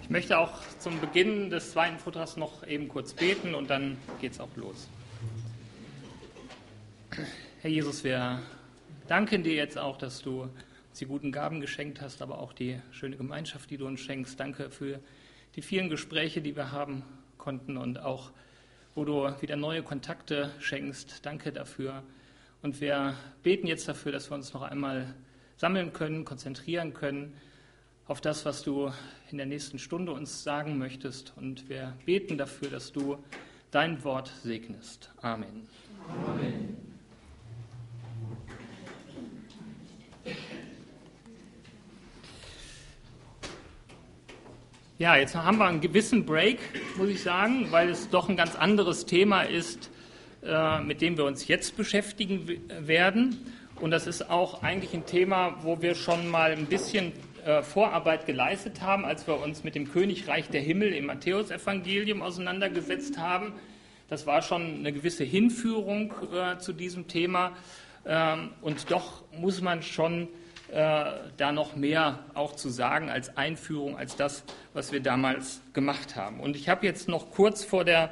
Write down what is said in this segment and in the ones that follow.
Ich möchte auch zum Beginn des zweiten Vortrags noch eben kurz beten und dann geht es auch los. Herr Jesus, wir danken dir jetzt auch, dass du uns die guten Gaben geschenkt hast, aber auch die schöne Gemeinschaft, die du uns schenkst. Danke für die vielen Gespräche, die wir haben konnten und auch, wo du wieder neue Kontakte schenkst. Danke dafür. Und wir beten jetzt dafür, dass wir uns noch einmal sammeln können, konzentrieren können auf das, was du in der nächsten Stunde uns sagen möchtest. Und wir beten dafür, dass du dein Wort segnest. Amen. Amen. Ja, jetzt haben wir einen gewissen Break, muss ich sagen, weil es doch ein ganz anderes Thema ist, mit dem wir uns jetzt beschäftigen werden. Und das ist auch eigentlich ein Thema, wo wir schon mal ein bisschen Vorarbeit geleistet haben, als wir uns mit dem Königreich der Himmel im Matthäusevangelium auseinandergesetzt haben. Das war schon eine gewisse Hinführung zu diesem Thema. Und doch muss man schon da noch mehr auch zu sagen als Einführung, als das, was wir damals gemacht haben. Und ich habe jetzt noch kurz vor der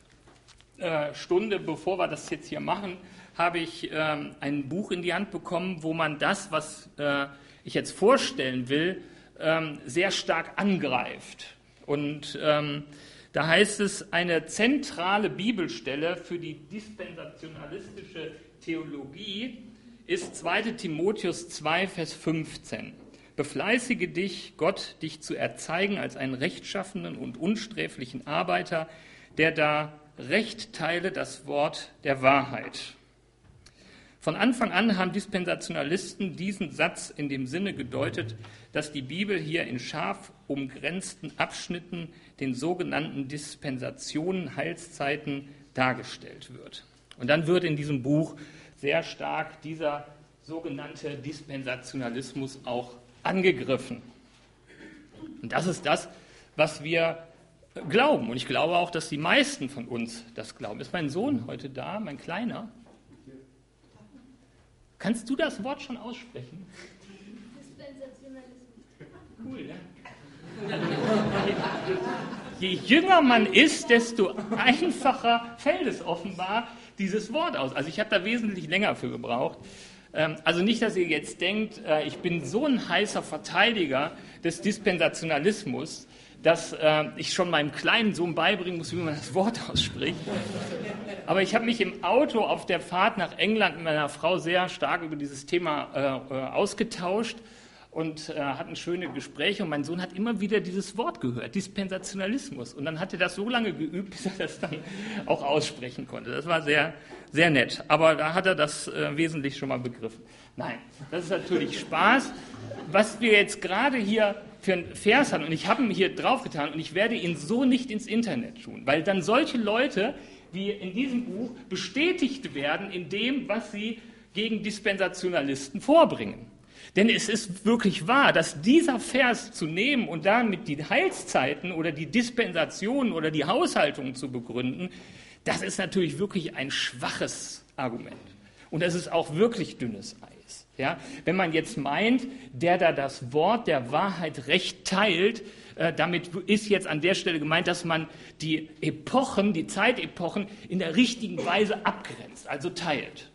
Stunde, bevor wir das jetzt hier machen, habe ich ein Buch in die Hand bekommen, wo man das, was ich jetzt vorstellen will, sehr stark angreift. Und da heißt es, eine zentrale Bibelstelle für die dispensationalistische Theologie ist 2. Timotheus 2, Vers 15. Befleißige dich, Gott dich zu erzeigen als einen rechtschaffenen und unsträflichen Arbeiter, der da Recht teile das Wort der Wahrheit. Von Anfang an haben Dispensationalisten diesen Satz in dem Sinne gedeutet, dass die Bibel hier in scharf umgrenzten Abschnitten, den sogenannten Dispensationen, Heilszeiten, dargestellt wird. Und dann wird in diesem Buch sehr stark dieser sogenannte Dispensationalismus auch angegriffen. Und das ist das, was wir glauben. Und ich glaube auch, dass die meisten von uns das glauben. Ist mein Sohn heute da, mein Kleiner? Kannst du das Wort schon aussprechen? Dispensationalismus. Cool, ne? Also, je jünger man ist, desto einfacher fällt es offenbar dieses Wort aus. Also ich habe da wesentlich länger für gebraucht. Also nicht, dass ihr jetzt denkt, ich bin so ein heißer Verteidiger des Dispensationalismus, dass ich schon meinem kleinen Sohn beibringen muss, wie man das Wort ausspricht. Aber ich habe mich im Auto auf der Fahrt nach England mit meiner Frau sehr stark über dieses Thema ausgetauscht und hatten schöne Gespräche. Und mein Sohn hat immer wieder dieses Wort gehört, Dispensationalismus. Und dann hat er das so lange geübt, bis er das dann auch aussprechen konnte. Das war sehr, sehr nett. Aber da hat er das wesentlich schon mal begriffen. Nein, das ist natürlich Spaß. Was wir jetzt gerade hier für einen Vers haben, und ich habe ihn hier draufgetan, und ich werde ihn so nicht ins Internet tun, weil dann solche Leute, wie in diesem Buch, bestätigt werden in dem, was sie gegen Dispensationalisten vorbringen. Denn es ist wirklich wahr, dass dieser Vers zu nehmen und damit die Heilszeiten oder die Dispensationen oder die Haushaltungen zu begründen, das ist natürlich wirklich ein schwaches Argument. Und das ist auch wirklich dünnes Eis. Ja? Wenn man jetzt meint, der da das Wort der Wahrheit recht teilt, damit ist jetzt an der Stelle gemeint, dass man die Epochen, die Zeitepochen in der richtigen Weise abgrenzt, also teilt.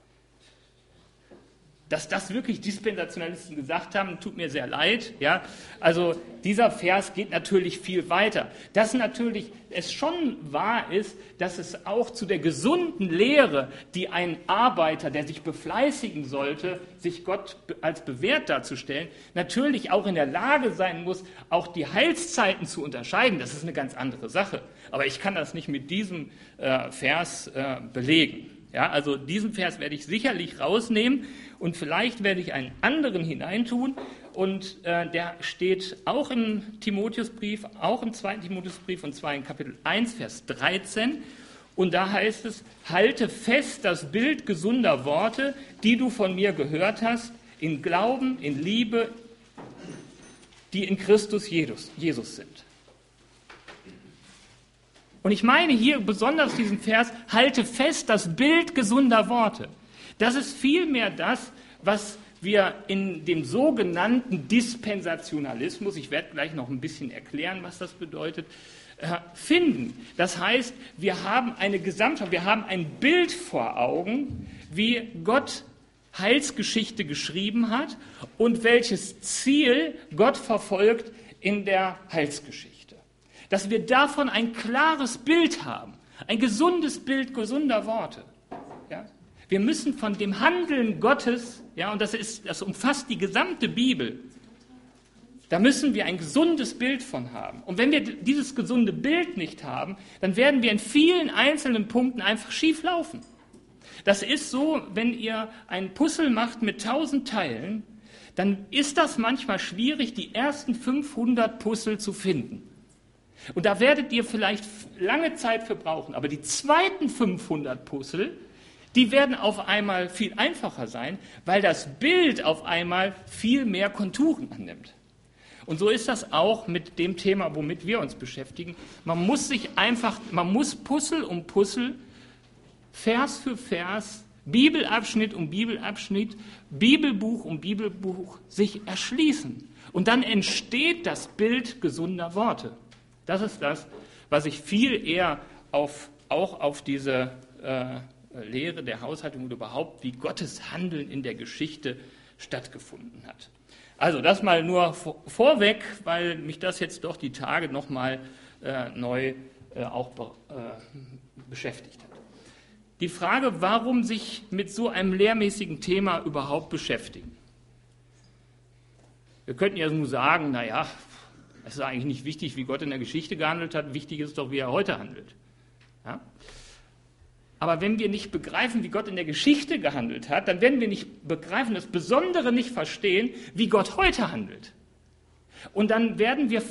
Dass das wirklich Dispensationalisten gesagt haben, tut mir sehr leid. Ja? Also dieser Vers geht natürlich viel weiter. Dass natürlich es schon wahr ist, dass es auch zu der gesunden Lehre, die ein Arbeiter, der sich befleißigen sollte, sich Gott als bewährt darzustellen, natürlich auch in der Lage sein muss, auch die Heilszeiten zu unterscheiden. Das ist eine ganz andere Sache. Aber ich kann das nicht mit diesem Vers belegen. Ja, also diesen Vers werde ich sicherlich rausnehmen und vielleicht werde ich einen anderen hineintun und der steht auch im Timotheusbrief, auch im 2. Timotheusbrief und zwar in Kapitel 1, Vers 13 und da heißt es, halte fest das Bild gesunder Worte, die du von mir gehört hast, in Glauben, in Liebe, die in Christus Jesus sind. Und ich meine hier besonders diesen Vers, halte fest das Bild gesunder Worte. Das ist vielmehr das, was wir in dem sogenannten Dispensationalismus, ich werde gleich noch ein bisschen erklären, was das bedeutet, finden. Das heißt, wir haben eine Gesamtschau, wir haben ein Bild vor Augen, wie Gott Heilsgeschichte geschrieben hat und welches Ziel Gott verfolgt in der Heilsgeschichte. Dass wir davon ein klares Bild haben, ein gesundes Bild gesunder Worte. Ja? Wir müssen von dem Handeln Gottes, ja, und das umfasst die gesamte Bibel, da müssen wir ein gesundes Bild von haben. Und wenn wir dieses gesunde Bild nicht haben, dann werden wir in vielen einzelnen Punkten einfach schief laufen. Das ist so, wenn ihr ein Puzzle macht mit 1000 Teilen, dann ist das manchmal schwierig, die ersten 500 Puzzle zu finden. Und da werdet ihr vielleicht lange Zeit für brauchen. Aber die zweiten 500 Puzzle, die werden auf einmal viel einfacher sein, weil das Bild auf einmal viel mehr Konturen annimmt. Und so ist das auch mit dem Thema, womit wir uns beschäftigen. Man muss Puzzle um Puzzle, Vers für Vers, Bibelabschnitt um Bibelabschnitt, Bibelbuch um Bibelbuch sich erschließen. Und dann entsteht das Bild gesunder Worte. Das ist das, was ich viel eher auch auf diese Lehre der Haushaltung oder überhaupt, wie Gottes Handeln in der Geschichte stattgefunden hat. Also das mal nur vorweg, weil mich das jetzt doch die Tage nochmal neu auch beschäftigt hat. Die Frage, warum sich mit so einem lehrmäßigen Thema überhaupt beschäftigen. Wir könnten ja nur sagen, naja, es ist eigentlich nicht wichtig, wie Gott in der Geschichte gehandelt hat, wichtig ist doch, wie er heute handelt. Ja? Aber wenn wir nicht begreifen, wie Gott in der Geschichte gehandelt hat, dann werden wir nicht begreifen, das Besondere nicht verstehen, wie Gott heute handelt. Und dann werden wir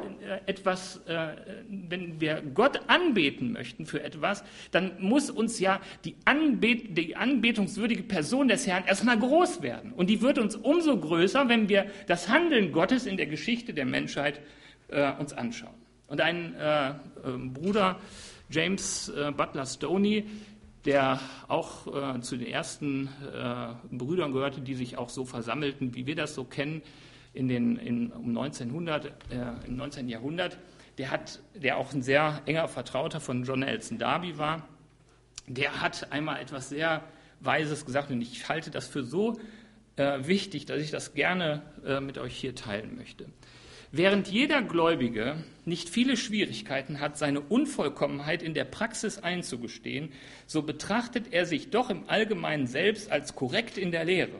wenn wir Gott anbeten möchten für etwas, dann muss uns ja die anbetungswürdige Person des Herrn erstmal groß werden. Und die wird uns umso größer, wenn wir das Handeln Gottes in der Geschichte der Menschheit uns anschauen. Und ein Bruder, James Butler Stoney, der auch zu den ersten Brüdern gehörte, die sich auch so versammelten, wie wir das so kennen, im 19. Jahrhundert, der auch ein sehr enger Vertrauter von John Nelson Darby war, der hat einmal etwas sehr Weises gesagt und ich halte das für so wichtig, dass ich das gerne mit euch hier teilen möchte. Während jeder Gläubige nicht viele Schwierigkeiten hat, seine Unvollkommenheit in der Praxis einzugestehen, so betrachtet er sich doch im Allgemeinen selbst als korrekt in der Lehre.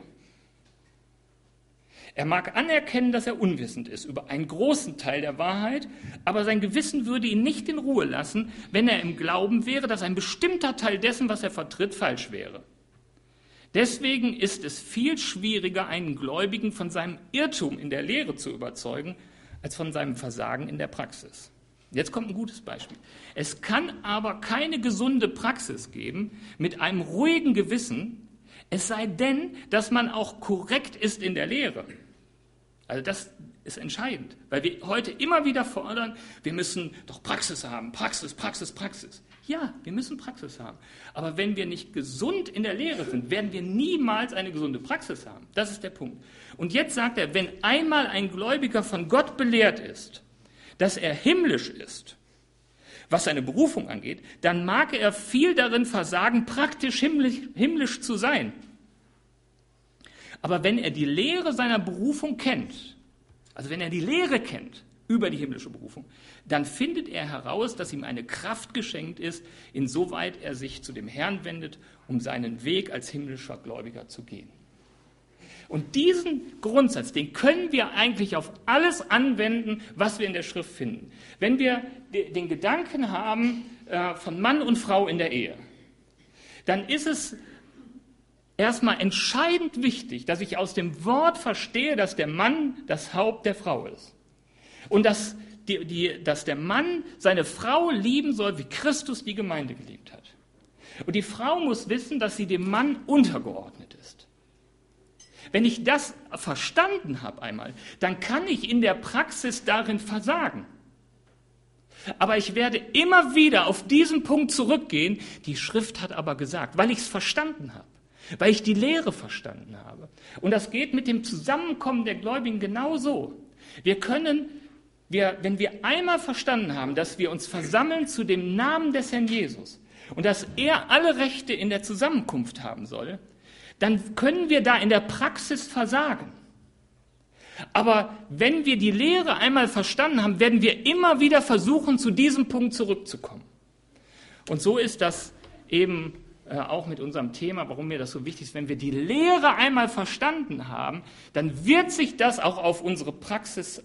Er mag anerkennen, dass er unwissend ist über einen großen Teil der Wahrheit, aber sein Gewissen würde ihn nicht in Ruhe lassen, wenn er im Glauben wäre, dass ein bestimmter Teil dessen, was er vertritt, falsch wäre. Deswegen ist es viel schwieriger, einen Gläubigen von seinem Irrtum in der Lehre zu überzeugen, als von seinem Versagen in der Praxis. Jetzt kommt ein gutes Beispiel. Es kann aber keine gesunde Praxis geben mit einem ruhigen Gewissen, es sei denn, dass man auch korrekt ist in der Lehre. Also das ist entscheidend, weil wir heute immer wieder fordern, wir müssen doch Praxis haben, Praxis. Ja, wir müssen Praxis haben. Aber wenn wir nicht gesund in der Lehre sind, werden wir niemals eine gesunde Praxis haben. Das ist der Punkt. Und jetzt sagt er, wenn einmal ein Gläubiger von Gott belehrt ist, dass er himmlisch ist, was seine Berufung angeht, dann mag er viel darin versagen, praktisch himmlisch zu sein. Aber wenn er die Lehre seiner Berufung kennt, also wenn er die Lehre kennt über die himmlische Berufung, dann findet er heraus, dass ihm eine Kraft geschenkt ist, insoweit er sich zu dem Herrn wendet, um seinen Weg als himmlischer Gläubiger zu gehen. Und diesen Grundsatz, den können wir eigentlich auf alles anwenden, was wir in der Schrift finden. Wenn wir den Gedanken haben von Mann und Frau in der Ehe, dann ist es erstmal entscheidend wichtig, dass ich aus dem Wort verstehe, dass der Mann das Haupt der Frau ist. Und dass der Mann seine Frau lieben soll, wie Christus die Gemeinde geliebt hat. Und die Frau muss wissen, dass sie dem Mann untergeordnet ist. Wenn ich das verstanden habe einmal, dann kann ich in der Praxis darin versagen. Aber ich werde immer wieder auf diesen Punkt zurückgehen, die Schrift hat aber gesagt, weil ich es verstanden habe. weil ich die Lehre verstanden habe. Und das geht mit dem Zusammenkommen der Gläubigen genauso. Wenn wir einmal verstanden haben, dass wir uns versammeln zu dem Namen des Herrn Jesus und dass er alle Rechte in der Zusammenkunft haben soll, dann können wir da in der Praxis versagen. Aber wenn wir die Lehre einmal verstanden haben, werden wir immer wieder versuchen, zu diesem Punkt zurückzukommen. Und so ist das eben auch mit unserem Thema, warum mir das so wichtig ist. Wenn wir die Lehre einmal verstanden haben, dann wird sich das auch auf unsere Praxis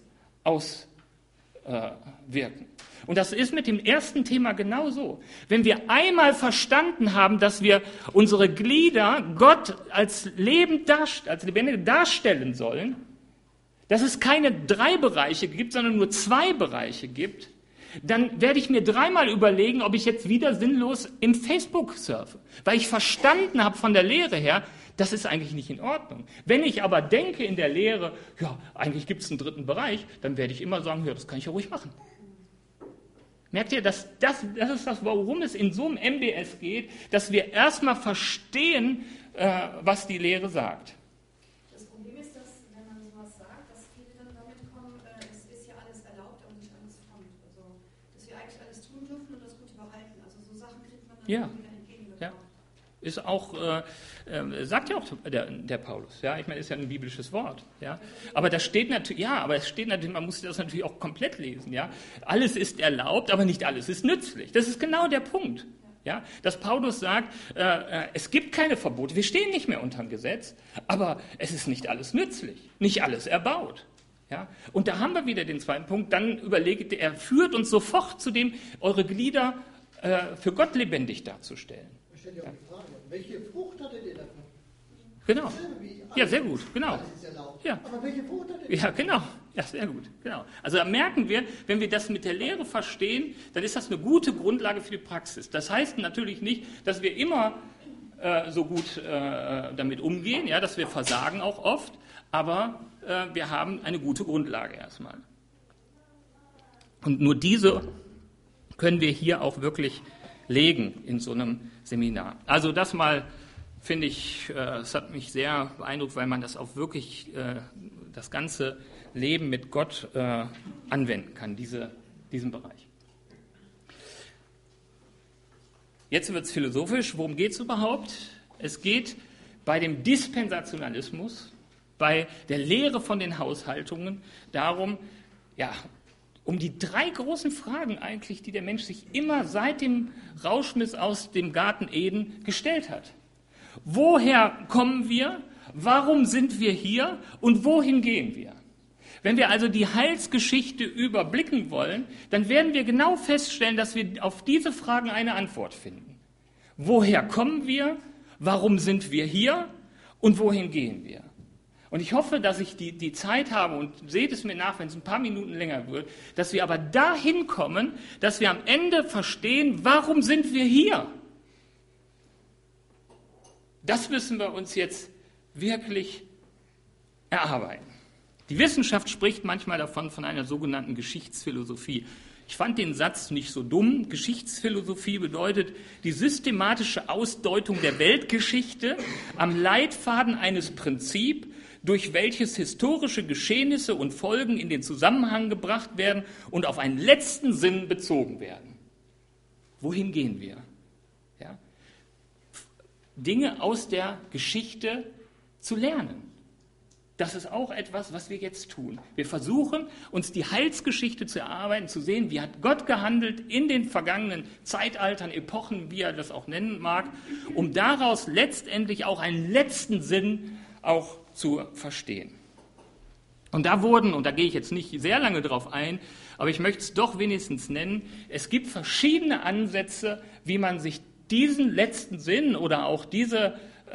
auswirken. Und das ist mit dem ersten Thema genauso. Wenn wir einmal verstanden haben, dass wir unsere Glieder Gott als lebendig darstellen sollen, dass es keine 3 Bereiche gibt, sondern nur 2 Bereiche gibt, dann werde ich mir 3-mal überlegen, ob ich jetzt wieder sinnlos im Facebook surfe. Weil ich verstanden habe von der Lehre her, das ist eigentlich nicht in Ordnung. Wenn ich aber denke in der Lehre, ja, eigentlich gibt es einen 3. Bereich, dann werde ich immer sagen, ja, das kann ich ja ruhig machen. Merkt ihr, das ist das, worum es in so einem MBS geht, dass wir erstmal verstehen, was die Lehre sagt. Das Problem ist, dass, wenn man sowas sagt, dass viele dann damit kommen, es ist ja alles erlaubt, aber nicht alles frommt. Also, dass wir eigentlich alles tun dürfen und das gut überhalten. Also so Sachen kriegt man dann wieder entgegengebracht. Ja. Ist auch, sagt ja auch der Paulus, ja, ich meine, ist ja ein biblisches Wort, ja, aber das steht natürlich, man muss das natürlich auch komplett lesen, ja, alles ist erlaubt, aber nicht alles ist nützlich, das ist genau der Punkt, ja, dass Paulus sagt, es gibt keine Verbote, wir stehen nicht mehr unter dem Gesetz, aber es ist nicht alles nützlich, nicht alles erbaut. Ja, und da haben wir wieder den zweiten Punkt, dann überlegt er, führt uns sofort zu dem, eure Glieder für Gott lebendig darzustellen. Ich stelle ja auch die Frage, welche Frucht hattet ihr davon? Genau. Ja, sehr gut, genau. Alles ist erlaubt. Ja. Aber welche Frucht hattet ihr? Ja, genau. Ja, sehr gut, genau. Also da merken wir, wenn wir das mit der Lehre verstehen, dann ist das eine gute Grundlage für die Praxis. Das heißt natürlich nicht, dass wir immer so gut damit umgehen, ja, dass wir versagen auch oft, aber wir haben eine gute Grundlage erstmal. Und nur diese können wir hier auch wirklich legen in so einem Seminar. Also das mal, finde ich, es hat mich sehr beeindruckt, weil man das auch wirklich, das ganze Leben mit Gott anwenden kann, diesen Bereich. Jetzt wird es philosophisch. Worum geht es überhaupt? Es geht bei dem Dispensationalismus, bei der Lehre von den Haushaltungen darum, ja, um die 3 großen Fragen eigentlich, die der Mensch sich immer seit dem Rauschmiss aus dem Garten Eden gestellt hat. Woher kommen wir? Warum sind wir hier? Und wohin gehen wir? Wenn wir also die Heilsgeschichte überblicken wollen, dann werden wir genau feststellen, dass wir auf diese Fragen eine Antwort finden. Woher kommen wir? Warum sind wir hier? Und wohin gehen wir? Und ich hoffe, dass ich die Zeit habe, und seht es mir nach, wenn es ein paar Minuten länger wird, dass wir aber dahin kommen, dass wir am Ende verstehen, warum sind wir hier? Das müssen wir uns jetzt wirklich erarbeiten. Die Wissenschaft spricht manchmal davon, von einer sogenannten Geschichtsphilosophie. Ich fand den Satz nicht so dumm. Geschichtsphilosophie bedeutet die systematische Ausdeutung der Weltgeschichte am Leitfaden eines Prinzips, durch welches historische Geschehnisse und Folgen in den Zusammenhang gebracht werden und auf einen letzten Sinn bezogen werden. Wohin gehen wir? Ja? Dinge aus der Geschichte zu lernen. Das ist auch etwas, was wir jetzt tun. Wir versuchen, uns die Heilsgeschichte zu erarbeiten, zu sehen, wie hat Gott gehandelt in den vergangenen Zeitaltern, Epochen, wie er das auch nennen mag, um daraus letztendlich auch einen letzten Sinn auch zu verstehen. Und da gehe ich jetzt nicht sehr lange drauf ein, aber ich möchte es doch wenigstens nennen, es gibt verschiedene Ansätze, wie man sich diesen letzten Sinn oder auch diesen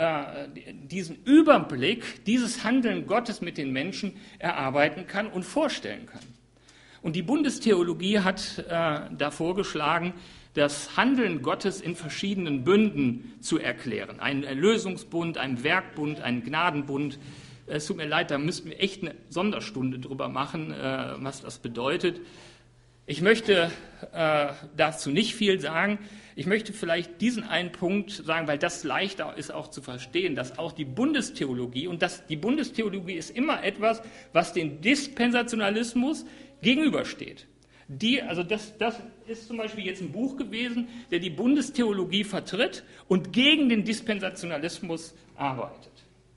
Überblick, dieses Handeln Gottes mit den Menschen erarbeiten kann und vorstellen kann. Und die Bundestheologie hat da vorgeschlagen, das Handeln Gottes in verschiedenen Bünden zu erklären. Einen Erlösungsbund, einen Werkbund, einen Gnadenbund. Es tut mir leid, da müssten wir echt eine Sonderstunde drüber machen, was das bedeutet. Ich möchte dazu nicht viel sagen. Ich möchte vielleicht diesen einen Punkt sagen, weil das leichter ist auch zu verstehen, dass auch die Bundestheologie, und die Bundestheologie ist immer etwas, was dem Dispensationalismus gegenübersteht. Das ist zum Beispiel jetzt ein Buch gewesen, der die Bundestheologie vertritt und gegen den Dispensationalismus arbeitet.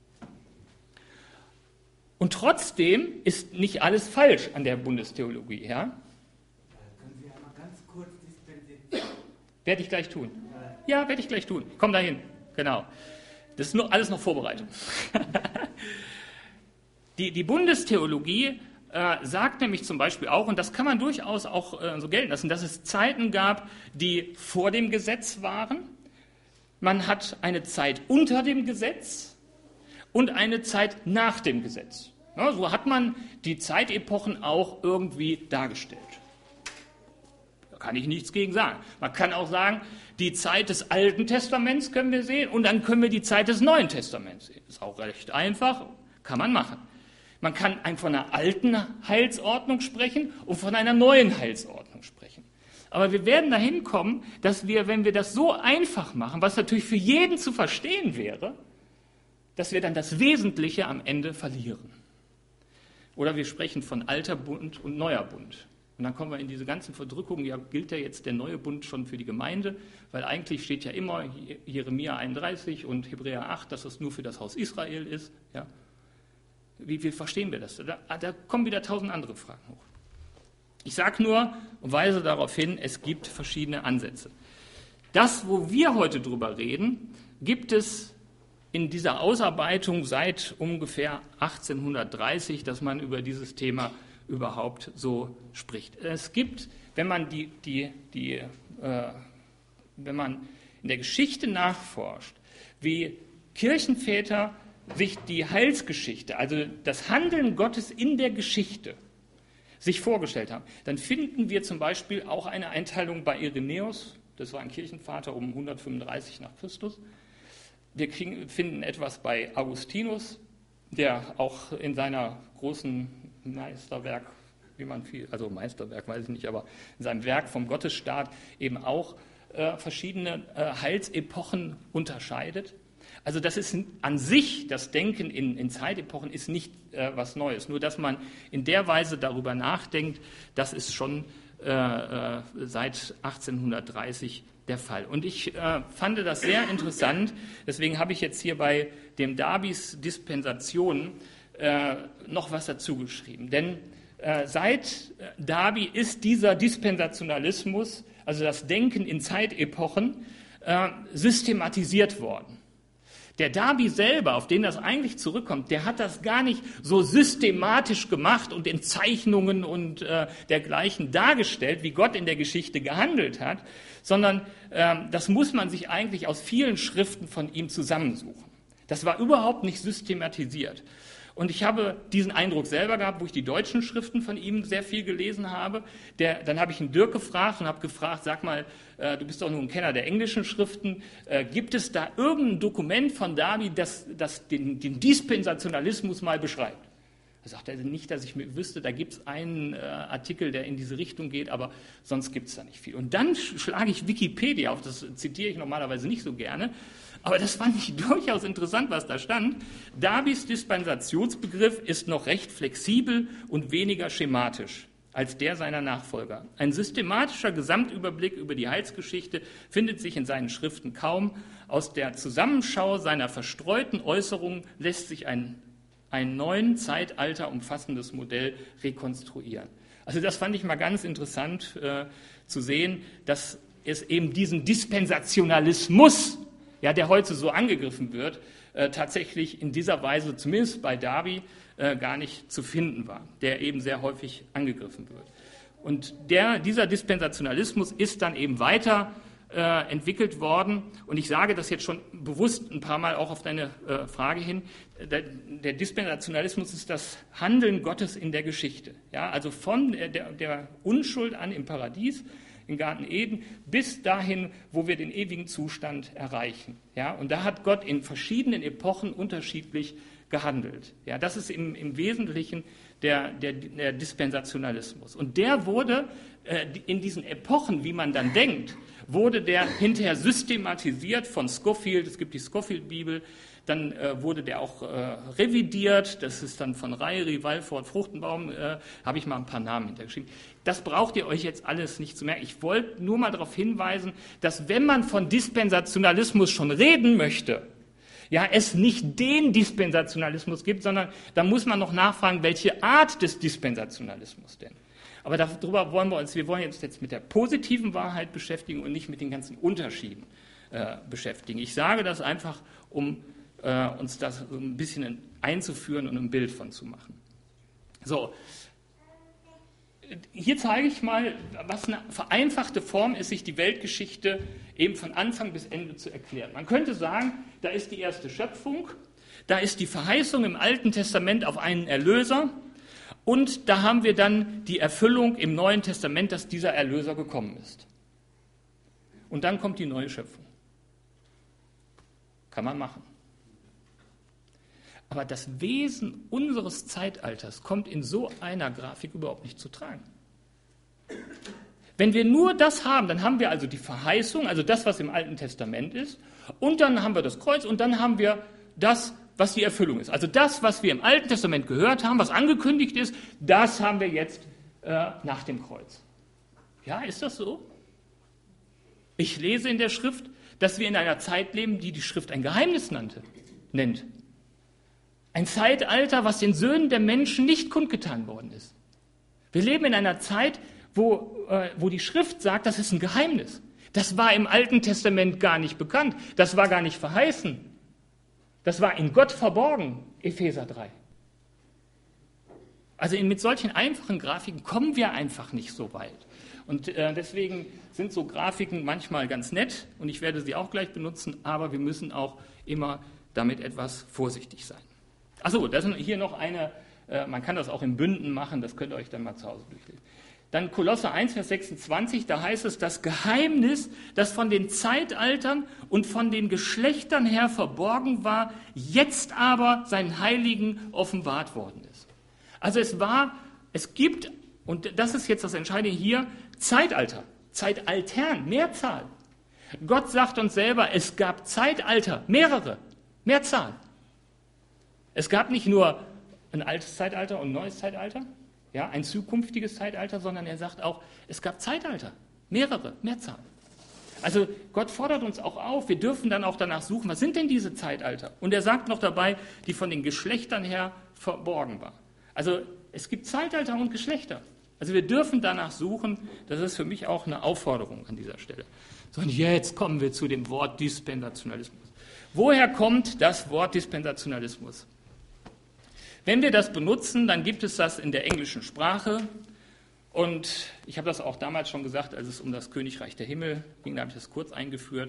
Und trotzdem ist nicht alles falsch an der Bundestheologie. Ja? Können Sie einmal ganz kurz dispensieren? Werde ich gleich tun. Ja, werde ich gleich tun. Komm dahin. Genau. Das ist alles noch Vorbereitung. Die Bundestheologie sagt nämlich zum Beispiel auch, und das kann man durchaus auch so gelten lassen, dass es Zeiten gab, die vor dem Gesetz waren. Man hat eine Zeit unter dem Gesetz und eine Zeit nach dem Gesetz. Ja, so hat man die Zeitepochen auch irgendwie dargestellt. Da kann ich nichts gegen sagen. Man kann auch sagen, die Zeit des Alten Testaments können wir sehen und dann können wir die Zeit des Neuen Testaments sehen. Ist auch recht einfach, kann man machen. Man kann von einer alten Heilsordnung sprechen und von einer neuen Heilsordnung sprechen. Aber wir werden dahin kommen, dass wir, wenn wir das so einfach machen, was natürlich für jeden zu verstehen wäre, dass wir dann das Wesentliche am Ende verlieren. Oder wir sprechen von alter Bund und neuer Bund. Und dann kommen wir in diese ganzen Verdrückungen, ja, gilt ja jetzt der neue Bund schon für die Gemeinde, weil eigentlich steht ja immer Jeremia 31 und Hebräer 8, dass das nur für das Haus Israel ist. Ja. Wie verstehen wir das? Da kommen wieder 1000 andere Fragen hoch. Ich sage nur und weise darauf hin, es gibt verschiedene Ansätze. Das, wo wir heute drüber reden, gibt es in dieser Ausarbeitung seit ungefähr 1830, dass man über dieses Thema überhaupt so spricht. Es gibt, wenn man wenn man in der Geschichte nachforscht, wie Kirchenväter sich die Heilsgeschichte, also das Handeln Gottes in der Geschichte, sich vorgestellt haben, dann finden wir zum Beispiel auch eine Einteilung bei Irenäus, das war ein Kirchenvater um 135 nach Christus. Wir finden etwas bei Augustinus, der auch in seiner großen Meisterwerk, Meisterwerk weiß ich nicht, aber in seinem Werk vom Gottesstaat eben auch verschiedene Heilsepochen unterscheidet. Also das ist an sich, das Denken in Zeitepochen ist nicht was Neues. Nur dass man in der Weise darüber nachdenkt, das ist schon seit 1830 der Fall. Und ich fand das sehr interessant, deswegen habe ich jetzt hier bei dem Darbys Dispensation noch was dazu geschrieben. Denn seit Darby ist dieser Dispensationalismus, also das Denken in Zeitepochen, systematisiert worden. Der Darby selber, auf den das eigentlich zurückkommt, der hat das gar nicht so systematisch gemacht und in Zeichnungen und dergleichen dargestellt, wie Gott in der Geschichte gehandelt hat, sondern das muss man sich eigentlich aus vielen Schriften von ihm zusammensuchen. Das war überhaupt nicht systematisiert. Und ich habe diesen Eindruck selber gehabt, wo ich die deutschen Schriften von ihm sehr viel gelesen habe. Dann habe ich ihn Dirk gefragt und habe gefragt, sag mal, du bist doch nur ein Kenner der englischen Schriften, gibt es da irgendein Dokument von Darby, das den Dispensationalismus mal beschreibt? Er sagt also nicht, dass ich wüsste, da gibt es einen Artikel, der in diese Richtung geht, aber sonst gibt es da nicht viel. Und dann schlage ich Wikipedia auf, das zitiere ich normalerweise nicht so gerne, aber das fand ich durchaus interessant, was da stand. Darbys Dispensationsbegriff ist noch recht flexibel und weniger schematisch als der seiner Nachfolger. Ein systematischer Gesamtüberblick über die Heilsgeschichte findet sich in seinen Schriften kaum. Aus der Zusammenschau seiner verstreuten Äußerungen lässt sich ein neuen Zeitalter umfassendes Modell rekonstruieren. Also das fand ich mal ganz interessant zu sehen, dass es eben diesen Dispensationalismus, ja, der heute so angegriffen wird, tatsächlich in dieser Weise, zumindest bei Darby, gar nicht zu finden war, der eben sehr häufig angegriffen wird. Und dieser Dispensationalismus ist dann eben weiter entwickelt worden. Und ich sage das jetzt schon bewusst ein paar Mal auch auf deine Frage hin. Der Dispensationalismus ist das Handeln Gottes in der Geschichte. Ja, also von der Unschuld an im Paradies, im Garten Eden, bis dahin, wo wir den ewigen Zustand erreichen. Ja, und da hat Gott in verschiedenen Epochen unterschiedlich gehandelt. Ja, das ist im Wesentlichen der Dispensationalismus. Und der wurde in diesen Epochen, wie man dann denkt, wurde der hinterher systematisiert von Scofield. Es gibt die Scofield-Bibel. Dann wurde der auch revidiert. Das ist dann von Ryrie, Walford, Fruchtenbaum. Habe ich mal ein paar Namen hintergeschrieben. Das braucht ihr euch jetzt alles nicht zu merken. Ich wollte nur mal darauf hinweisen, dass wenn man von Dispensationalismus schon reden möchte, ja, es nicht den Dispensationalismus gibt, sondern da muss man noch nachfragen, welche Art des Dispensationalismus denn. Aber darüber wollen wir wollen uns jetzt mit der positiven Wahrheit beschäftigen und nicht mit den ganzen Unterschieden beschäftigen. Ich sage das einfach, um uns das ein bisschen einzuführen und ein Bild von zu machen. So, hier zeige ich mal, was eine vereinfachte Form ist, sich die Weltgeschichte eben von Anfang bis Ende zu erklären. Man könnte sagen, da ist die erste Schöpfung, da ist die Verheißung im Alten Testament auf einen Erlöser und da haben wir dann die Erfüllung im Neuen Testament, dass dieser Erlöser gekommen ist. Und dann kommt die neue Schöpfung. Kann man machen. Aber das Wesen unseres Zeitalters kommt in so einer Grafik überhaupt nicht zu tragen. Wenn wir nur das haben, dann haben wir also die Verheißung, also das, was im Alten Testament ist, und dann haben wir das Kreuz und dann haben wir das, was die Erfüllung ist. Also das, was wir im Alten Testament gehört haben, was angekündigt ist, das haben wir jetzt nach dem Kreuz. Ja, ist das so? Ich lese in der Schrift, dass wir in einer Zeit leben, die die Schrift ein Geheimnis nennt. Ein Zeitalter, was den Söhnen der Menschen nicht kundgetan worden ist. Wir leben in einer Zeit, wo die Schrift sagt, das ist ein Geheimnis. Das war im Alten Testament gar nicht bekannt. Das war gar nicht verheißen. Das war in Gott verborgen, Epheser 3. Also mit solchen einfachen Grafiken kommen wir einfach nicht so weit. Und deswegen sind so Grafiken manchmal ganz nett und ich werde sie auch gleich benutzen, aber wir müssen auch immer damit etwas vorsichtig sein. Achso, da ist hier noch eine, man kann das auch in Bünden machen, das könnt ihr euch dann mal zu Hause durchlesen. Dann Kolosser 1, Vers 26, da heißt es, das Geheimnis, das von den Zeitaltern und von den Geschlechtern her verborgen war, jetzt aber seinen Heiligen offenbart worden ist. Also es gibt, und das ist jetzt das Entscheidende hier, Zeitalter, Zeitaltern, Mehrzahl. Gott sagt uns selber, es gab Zeitalter, mehrere, Mehrzahl. Es gab nicht nur ein altes Zeitalter und ein neues Zeitalter, ja, ein zukünftiges Zeitalter, sondern er sagt auch, es gab Zeitalter, mehrere, Mehrzahl. Also Gott fordert uns auch auf, wir dürfen dann auch danach suchen, was sind denn diese Zeitalter? Und er sagt noch dabei, die von den Geschlechtern her verborgen war. Also es gibt Zeitalter und Geschlechter. Also wir dürfen danach suchen, das ist für mich auch eine Aufforderung an dieser Stelle. So, und jetzt kommen wir zu dem Wort Dispensationalismus. Woher kommt das Wort Dispensationalismus? Wenn wir das benutzen, dann gibt es das in der englischen Sprache. Und ich habe das auch damals schon gesagt, als es um das Königreich der Himmel ging, da habe ich das kurz eingeführt.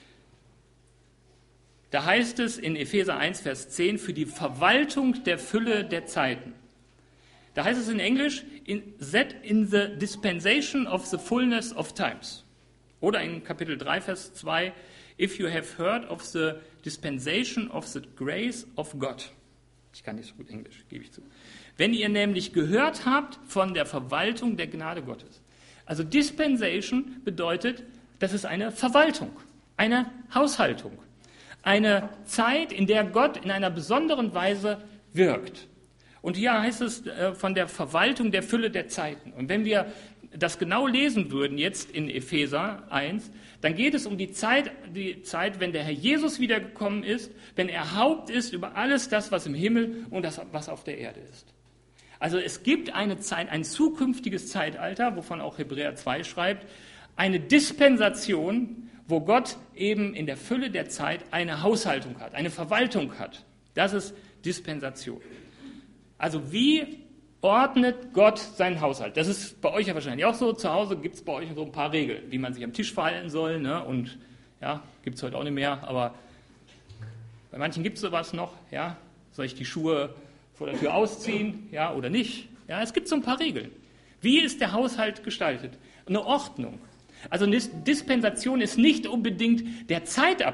Da heißt es in Epheser 1, Vers 10, für die Verwaltung der Fülle der Zeiten. Da heißt es in Englisch, that in the dispensation of the fullness of times. Oder in Kapitel 3, Vers 2, if you have heard of the dispensation of the grace of God. Ich kann nicht so gut Englisch, gebe ich zu. Wenn ihr nämlich gehört habt von der Verwaltung der Gnade Gottes. Also Dispensation bedeutet, das ist eine Verwaltung, eine Haushaltung. Eine Zeit, in der Gott in einer besonderen Weise wirkt. Und hier heißt es von der Verwaltung der Fülle der Zeiten. Und wenn wir das genau lesen würden jetzt in Epheser 1, dann geht es um die Zeit, wenn der Herr Jesus wiedergekommen ist, wenn er Haupt ist über alles das, was im Himmel und das, was auf der Erde ist. Also es gibt eine Zeit, ein zukünftiges Zeitalter, wovon auch Hebräer 2 schreibt, eine Dispensation, wo Gott eben in der Fülle der Zeit eine Haushaltung hat, eine Verwaltung hat. Das ist Dispensation. Also wie ordnet Gott seinen Haushalt? Das ist bei euch ja wahrscheinlich auch so. Zu Hause gibt es bei euch so ein paar Regeln, wie man sich am Tisch verhalten soll. Ne? Und ja, gibt es heute auch nicht mehr, aber bei manchen gibt es sowas noch. Ja? Soll ich die Schuhe vor der Tür ausziehen, ja, oder nicht? Ja, es gibt so ein paar Regeln. Wie ist der Haushalt gestaltet? Eine Ordnung. Also eine Dispensation ist nicht unbedingt der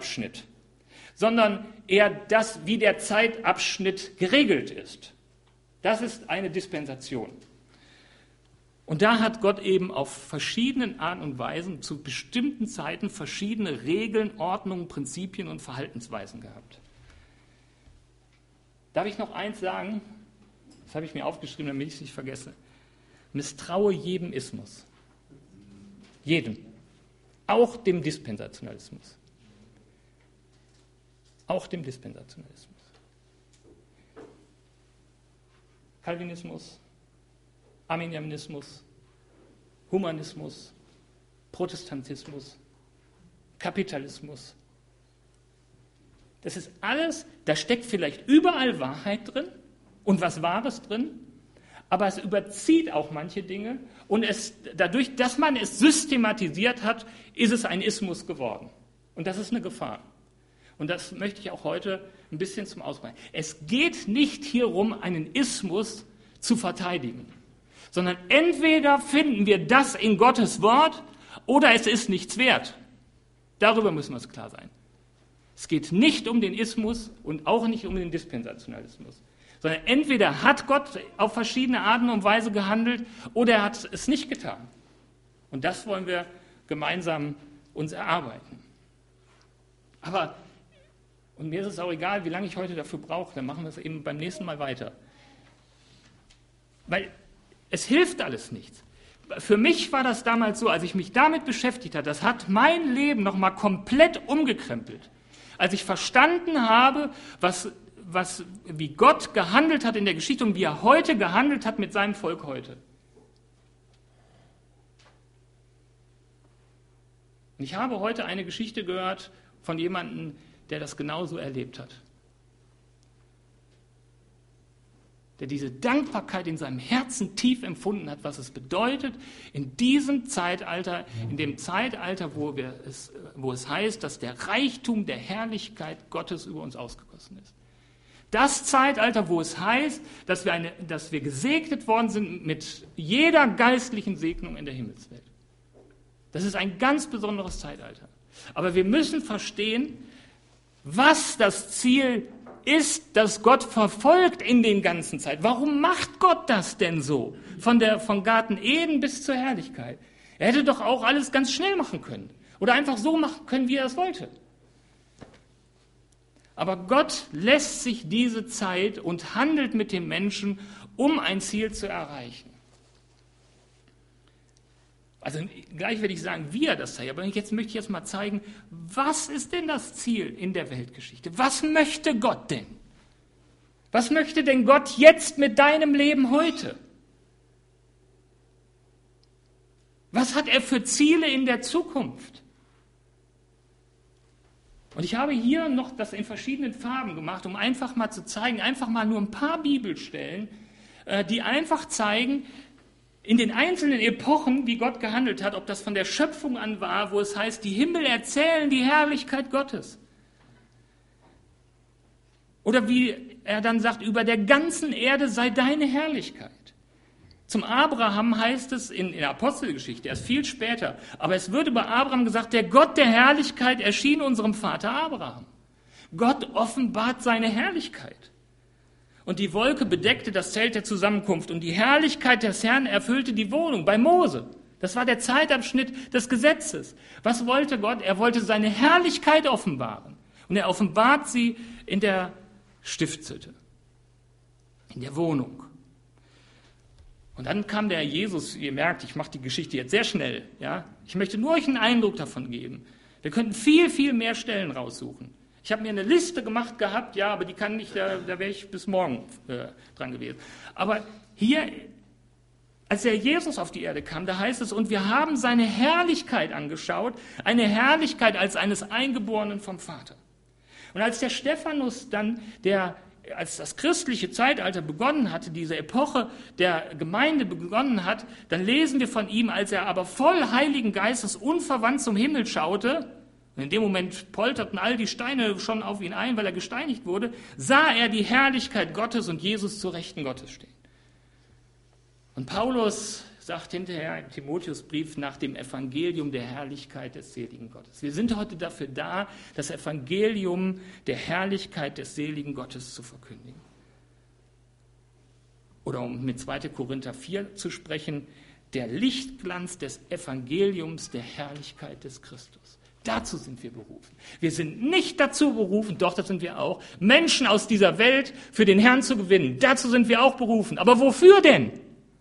Zeitabschnitt, sondern eher das, wie der Zeitabschnitt geregelt ist. Das ist eine Dispensation. Und da hat Gott eben auf verschiedenen Arten und Weisen zu bestimmten Zeiten verschiedene Regeln, Ordnungen, Prinzipien und Verhaltensweisen gehabt. Darf ich noch eins sagen? Das habe ich mir aufgeschrieben, damit ich es nicht vergesse. Misstraue jedem Ismus. Jedem. Auch dem Dispensationalismus. Auch dem Dispensationalismus. Calvinismus, Arminianismus, Humanismus, Protestantismus, Kapitalismus. Das ist alles, da steckt vielleicht überall Wahrheit drin und was Wahres drin, aber es überzieht auch manche Dinge und dadurch, dass man es systematisiert hat, ist es ein Ismus geworden. Und das ist eine Gefahr. Und das möchte ich auch heute ein bisschen zum Ausdruck bringen. Es geht nicht hierum, einen Ismus zu verteidigen, sondern entweder finden wir das in Gottes Wort oder es ist nichts wert. Darüber müssen wir uns klar sein. Es geht nicht um den Ismus und auch nicht um den Dispensationalismus, sondern entweder hat Gott auf verschiedene Arten und Weise gehandelt oder er hat es nicht getan. Und das wollen wir gemeinsam uns erarbeiten. Und mir ist es auch egal, wie lange ich heute dafür brauche, dann machen wir es eben beim nächsten Mal weiter. Weil es hilft alles nichts. Für mich war das damals so, als ich mich damit beschäftigt habe, das hat mein Leben nochmal komplett umgekrempelt. Als ich verstanden habe, wie Gott gehandelt hat in der Geschichte und wie er heute gehandelt hat mit seinem Volk heute. Und ich habe heute eine Geschichte gehört von jemandem, der das genauso erlebt hat. Der diese Dankbarkeit in seinem Herzen tief empfunden hat, was es bedeutet, in diesem Zeitalter, in dem Zeitalter, wo es heißt, dass der Reichtum der Herrlichkeit Gottes über uns ausgegossen ist. Das Zeitalter, wo es heißt, dass wir gesegnet worden sind mit jeder geistlichen Segnung in der Himmelswelt. Das ist ein ganz besonderes Zeitalter. Aber wir müssen verstehen, was das Ziel ist, das Gott verfolgt in den ganzen Zeit. Warum macht Gott das denn so? Von Garten Eden bis zur Herrlichkeit. Er hätte doch auch alles ganz schnell machen können. Oder einfach so machen können, wie er es wollte. Aber Gott lässt sich diese Zeit und handelt mit dem Menschen, um ein Ziel zu erreichen. Also gleich werde ich sagen, wie er das zeigt, aber jetzt möchte ich jetzt mal zeigen, was ist denn das Ziel in der Weltgeschichte? Was möchte Gott denn? Was möchte denn Gott jetzt mit deinem Leben heute? Was hat er für Ziele in der Zukunft? Und ich habe hier noch das in verschiedenen Farben gemacht, um einfach mal zu zeigen, einfach mal nur ein paar Bibelstellen, die einfach zeigen, in den einzelnen Epochen, wie Gott gehandelt hat, ob das von der Schöpfung an war, wo es heißt, die Himmel erzählen die Herrlichkeit Gottes. Oder wie er dann sagt, über der ganzen Erde sei deine Herrlichkeit. Zum Abraham heißt es in der Apostelgeschichte, erst viel später, aber es wird über Abraham gesagt, der Gott der Herrlichkeit erschien unserem Vater Abraham. Gott offenbart seine Herrlichkeit. Und die Wolke bedeckte das Zelt der Zusammenkunft und die Herrlichkeit des Herrn erfüllte die Wohnung bei Mose. Das war der Zeitabschnitt des Gesetzes. Was wollte Gott? Er wollte seine Herrlichkeit offenbaren. Und er offenbart sie in der Stiftshütte, in der Wohnung. Und dann kam der Jesus, ihr merkt, ich mache die Geschichte jetzt sehr schnell. Ja? Ich möchte nur euch einen Eindruck davon geben. Wir könnten viel, viel mehr Stellen raussuchen. Ich habe mir eine Liste gemacht gehabt, ja, aber die kann nicht, da wäre ich bis morgen dran gewesen. Aber hier, als der Jesus auf die Erde kam, da heißt es, und wir haben seine Herrlichkeit angeschaut, eine Herrlichkeit als eines Eingeborenen vom Vater. Und als der Stephanus dann, als das christliche Zeitalter begonnen hatte, diese Epoche der Gemeinde begonnen hat, dann lesen wir von ihm, als er aber voll Heiligen Geistes unverwandt zum Himmel schaute, und in dem Moment polterten all die Steine schon auf ihn ein, weil er gesteinigt wurde, sah er die Herrlichkeit Gottes und Jesus zur Rechten Gottes stehen. Und Paulus sagt hinterher im Timotheusbrief nach dem Evangelium der Herrlichkeit des seligen Gottes. Wir sind heute dafür da, das Evangelium der Herrlichkeit des seligen Gottes zu verkündigen. Oder um mit 2. Korinther 4 zu sprechen, der Lichtglanz des Evangeliums der Herrlichkeit des Christus. Dazu sind wir berufen. Wir sind nicht dazu berufen, doch das sind wir auch, Menschen aus dieser Welt für den Herrn zu gewinnen. Dazu sind wir auch berufen. Aber wofür denn?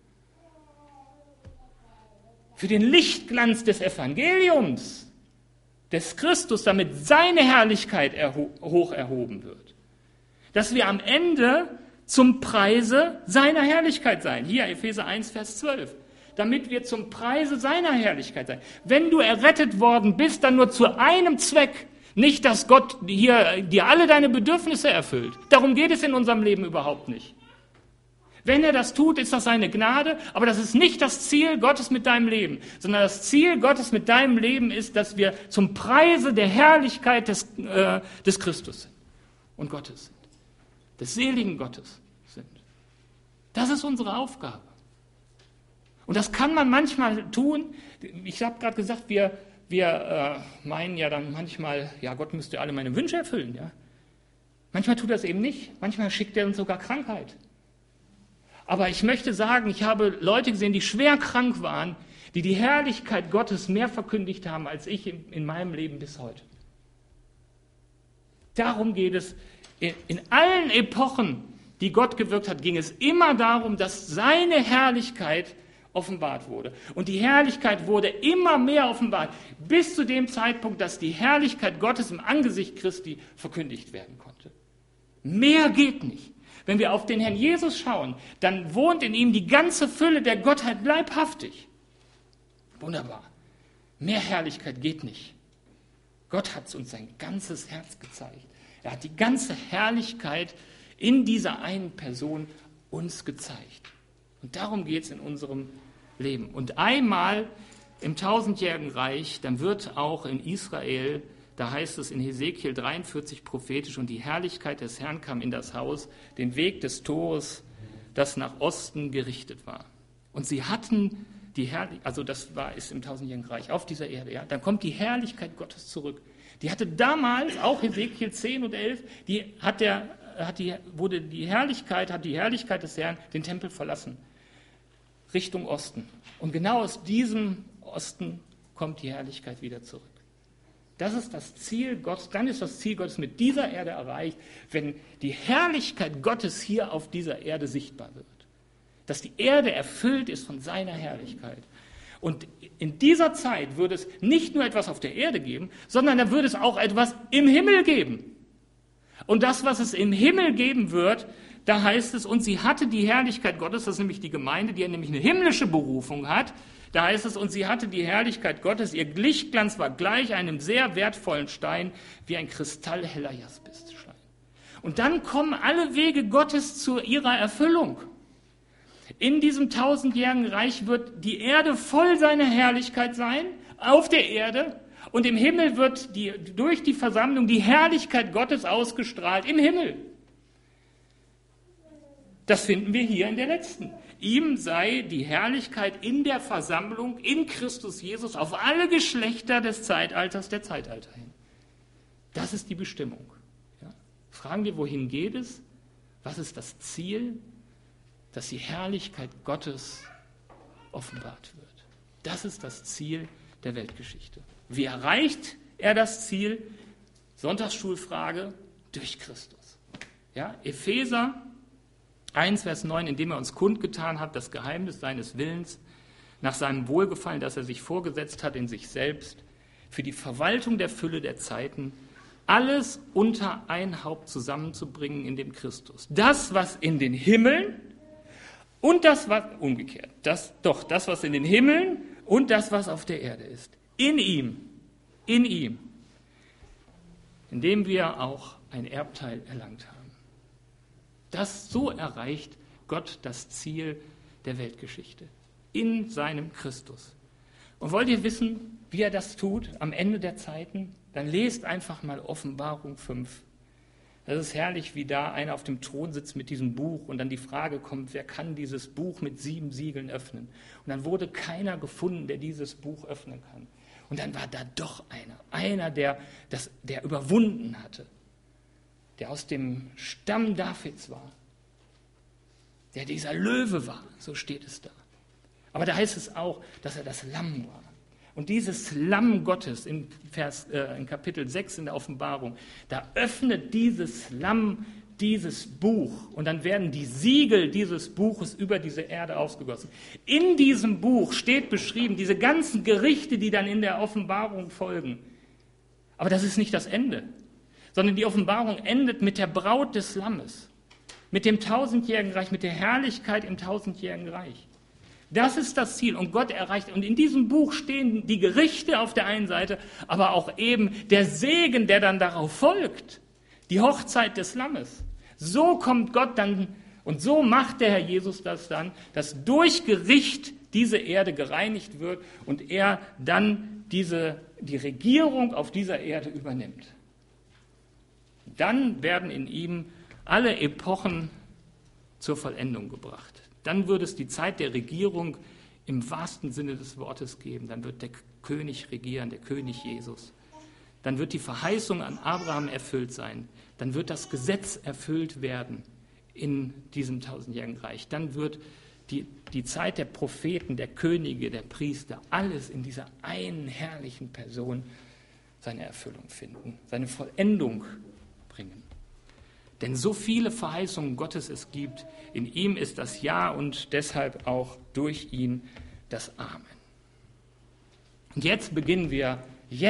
Für den Lichtglanz des Evangeliums des Christus, damit seine Herrlichkeit hoch erhoben wird. Dass wir am Ende zum Preise seiner Herrlichkeit sein. Hier Epheser 1, Vers 12. Damit wir zum Preise seiner Herrlichkeit sein. Wenn du errettet worden bist, dann nur zu einem Zweck. Nicht, dass Gott hier dir alle deine Bedürfnisse erfüllt. Darum geht es in unserem Leben überhaupt nicht. Wenn er das tut, ist das seine Gnade, aber das ist nicht das Ziel Gottes mit deinem Leben, sondern das Ziel Gottes mit deinem Leben ist, dass wir zum Preise der Herrlichkeit des Christus sind und Gottes sind. Des seligen Gottes sind. Das ist unsere Aufgabe. Und das kann man manchmal tun. Ich habe gerade gesagt, wir meinen ja dann manchmal, ja, Gott müsste alle meine Wünsche erfüllen. Ja? Manchmal tut er es eben nicht. Manchmal schickt er uns sogar Krankheit. Aber ich möchte sagen, ich habe Leute gesehen, die schwer krank waren, die die Herrlichkeit Gottes mehr verkündigt haben, als ich in meinem Leben bis heute. Darum geht es. In allen Epochen, die Gott gewirkt hat, ging es immer darum, dass seine Herrlichkeit offenbart wurde. Und die Herrlichkeit wurde immer mehr offenbart, bis zu dem Zeitpunkt, dass die Herrlichkeit Gottes im Angesicht Christi verkündigt werden konnte. Mehr geht nicht. Wenn wir auf den Herrn Jesus schauen, dann wohnt in ihm die ganze Fülle der Gottheit leibhaftig. Wunderbar. Mehr Herrlichkeit geht nicht. Gott hat uns sein ganzes Herz gezeigt. Er hat die ganze Herrlichkeit in dieser einen Person uns gezeigt. Und darum geht es in unserem Leben. Und einmal im 1000-jährigen Reich, dann wird auch in Israel, da heißt es in Hesekiel 43 prophetisch, und die Herrlichkeit des Herrn kam in das Haus, den Weg des Tores, das nach Osten gerichtet war. Und sie hatten die Herrlichkeit, also ist im 1000-jährigen Reich auf dieser Erde, ja, dann kommt die Herrlichkeit Gottes zurück. Die hatte damals, auch Hesekiel 10 und 11, hat die Herrlichkeit des Herrn den Tempel verlassen, Richtung Osten. Und genau aus diesem Osten kommt die Herrlichkeit wieder zurück. Das ist das Ziel Gottes, dann ist das Ziel Gottes mit dieser Erde erreicht, wenn die Herrlichkeit Gottes hier auf dieser Erde sichtbar wird. Dass die Erde erfüllt ist von seiner Herrlichkeit. Und in dieser Zeit würde es nicht nur etwas auf der Erde geben, sondern da würde es auch etwas im Himmel geben. Und das, was es im Himmel geben wird, da heißt es, und sie hatte die Herrlichkeit Gottes, das ist nämlich die Gemeinde, die ja nämlich eine himmlische Berufung hat, da heißt es, und sie hatte die Herrlichkeit Gottes, ihr Lichtglanz war gleich einem sehr wertvollen Stein, wie ein kristallheller Jaspisstein. Und dann kommen alle Wege Gottes zu ihrer Erfüllung. In diesem 1000-jährigen Reich wird die Erde voll seiner Herrlichkeit sein, auf der Erde, und im Himmel wird durch die Versammlung die Herrlichkeit Gottes ausgestrahlt, im Himmel. Das finden wir hier in der letzten. Ihm sei die Herrlichkeit in der Versammlung, in Christus Jesus, auf alle Geschlechter des Zeitalters, der Zeitalter hin. Das ist die Bestimmung. Ja? Fragen wir, wohin geht es? Was ist das Ziel? Dass die Herrlichkeit Gottes offenbart wird. Das ist das Ziel der Weltgeschichte. Wie erreicht er das Ziel? Sonntagsschulfrage, durch Christus. Ja? Epheser 1, Vers 9, indem er uns kundgetan hat, das Geheimnis seines Willens, nach seinem Wohlgefallen, das er sich vorgesetzt hat in sich selbst, für die Verwaltung der Fülle der Zeiten, alles unter ein Haupt zusammenzubringen in dem Christus. Das, was in den Himmeln und das, was umgekehrt, das, was in den Himmeln und das, was auf der Erde ist. In ihm, indem wir auch ein Erbteil erlangt haben. So erreicht Gott das Ziel der Weltgeschichte. In seinem Christus. Und wollt ihr wissen, wie er das tut am Ende der Zeiten? Dann lest einfach mal Offenbarung 5. Das ist herrlich, wie da einer auf dem Thron sitzt mit diesem Buch und dann die Frage kommt, wer kann dieses Buch mit 7 Siegeln öffnen? Und dann wurde keiner gefunden, der dieses Buch öffnen kann. Und dann war da doch einer, der überwunden hatte, der aus dem Stamm Davids war, der dieser Löwe war, so steht es da. Aber da heißt es auch, dass er das Lamm war. Und dieses Lamm Gottes in Kapitel 6 in der Offenbarung, da öffnet dieses Lamm dieses Buch und dann werden die Siegel dieses Buches über diese Erde ausgegossen. In diesem Buch steht beschrieben, diese ganzen Gerichte, die dann in der Offenbarung folgen. Aber das ist nicht das Ende, sondern die Offenbarung endet mit der Braut des Lammes, mit dem 1000-jährigen Reich, mit der Herrlichkeit im 1000-jährigen Reich. Das ist das Ziel und Gott erreicht. Und in diesem Buch stehen die Gerichte auf der einen Seite, aber auch eben der Segen, der dann darauf folgt. Die Hochzeit des Lammes. So kommt Gott dann und so macht der Herr Jesus das dann, dass durch Gericht diese Erde gereinigt wird und er dann die Regierung auf dieser Erde übernimmt. Dann werden in ihm alle Epochen zur Vollendung gebracht. Dann wird es die Zeit der Regierung im wahrsten Sinne des Wortes geben. Dann wird der König regieren, der König Jesus. Dann wird die Verheißung an Abraham erfüllt sein. Dann wird das Gesetz erfüllt werden in diesem 1000-jährigen Reich. Dann wird die Zeit der Propheten, der Könige, der Priester, alles in dieser einen herrlichen Person seine Erfüllung finden, seine Vollendung bringen. Denn so viele Verheißungen Gottes es gibt, in ihm ist das Ja und deshalb auch durch ihn das Amen. Und jetzt beginnen wir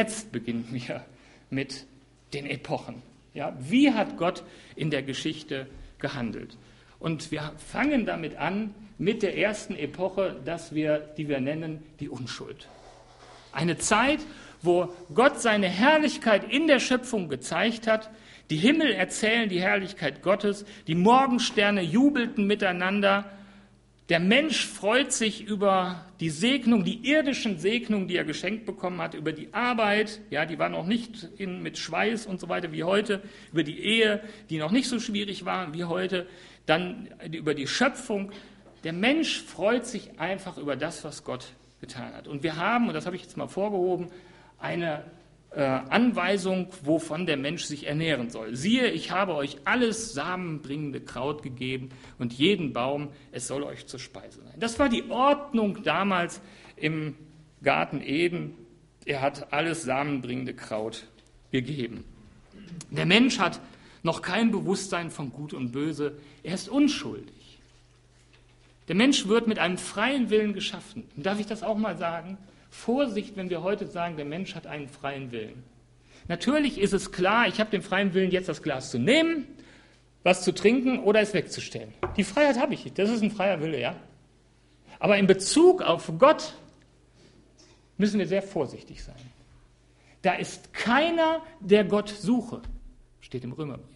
mit den Epochen. Ja, wie hat Gott in der Geschichte gehandelt? Und wir fangen damit an, mit der ersten Epoche, die wir nennen die Unschuld. Eine Zeit, wo Gott seine Herrlichkeit in der Schöpfung gezeigt hat. Die Himmel erzählen die Herrlichkeit Gottes, die Morgensterne jubelten miteinander. Der Mensch freut sich über die Segnung, die irdischen Segnungen, die er geschenkt bekommen hat, über die Arbeit, ja, die war noch nicht mit Schweiß und so weiter wie heute, über die Ehe, die noch nicht so schwierig war wie heute, dann über die Schöpfung. Der Mensch freut sich einfach über das, was Gott getan hat. Und wir haben, und das habe ich jetzt mal vorgehoben, eine Anweisung, wovon der Mensch sich ernähren soll. Siehe, ich habe euch alles samenbringende Kraut gegeben und jeden Baum, es soll euch zur Speise sein. Das war die Ordnung damals im Garten Eden. Er hat alles samenbringende Kraut gegeben. Der Mensch hat noch kein Bewusstsein von Gut und Böse. Er ist unschuldig. Der Mensch wird mit einem freien Willen geschaffen. Und darf ich das auch mal sagen? Vorsicht, wenn wir heute sagen, der Mensch hat einen freien Willen. Natürlich ist es klar, ich habe den freien Willen, jetzt das Glas zu nehmen, was zu trinken oder es wegzustellen. Die Freiheit habe ich, das ist ein freier Wille, ja. Aber in Bezug auf Gott müssen wir sehr vorsichtig sein. Da ist keiner, der Gott suche, steht im Römerbrief.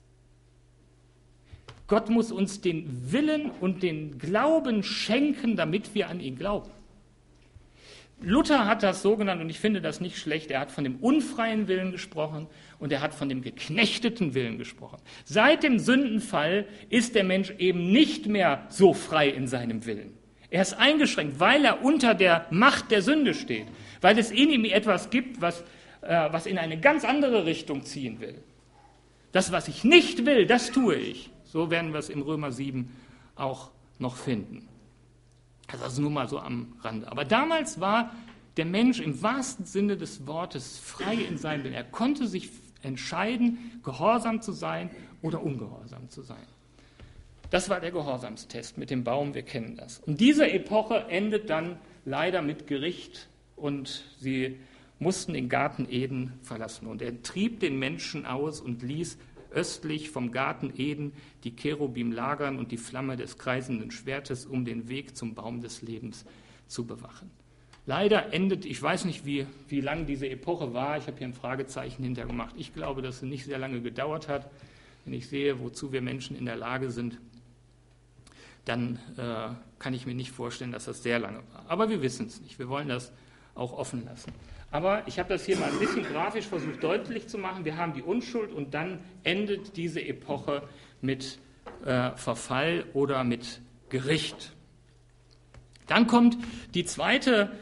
Gott muss uns den Willen und den Glauben schenken, damit wir an ihn glauben. Luther hat das so genannt, und ich finde das nicht schlecht, er hat von dem unfreien Willen gesprochen und er hat von dem geknechteten Willen gesprochen. Seit dem Sündenfall ist der Mensch eben nicht mehr so frei in seinem Willen. Er ist eingeschränkt, weil er unter der Macht der Sünde steht, weil es in ihm etwas gibt, was in eine ganz andere Richtung ziehen will. Das, was ich nicht will, das tue ich. So werden wir es im Römer 7 auch noch finden. Also nur mal so am Rande. Aber damals war der Mensch im wahrsten Sinne des Wortes frei in seinem Willen. Er konnte sich entscheiden, gehorsam zu sein oder ungehorsam zu sein. Das war der Gehorsamstest mit dem Baum, wir kennen das. Und diese Epoche endet dann leider mit Gericht und sie mussten den Garten Eden verlassen. Und er trieb den Menschen aus und ließ östlich vom Garten Eden die Cherubim lagern und die Flamme des kreisenden Schwertes, um den Weg zum Baum des Lebens zu bewachen. Leider endet, ich weiß nicht, wie lang diese Epoche war, ich habe hier ein Fragezeichen hintergemacht. Ich glaube, dass sie nicht sehr lange gedauert hat. Wenn ich sehe, wozu wir Menschen in der Lage sind, dann kann ich mir nicht vorstellen, dass das sehr lange war. Aber wir wissen es nicht, wir wollen das auch offen lassen. Aber ich habe das hier mal ein bisschen grafisch versucht deutlich zu machen. Wir haben die Unschuld und dann endet diese Epoche mit Verfall oder mit Gericht. Dann kommt die zweite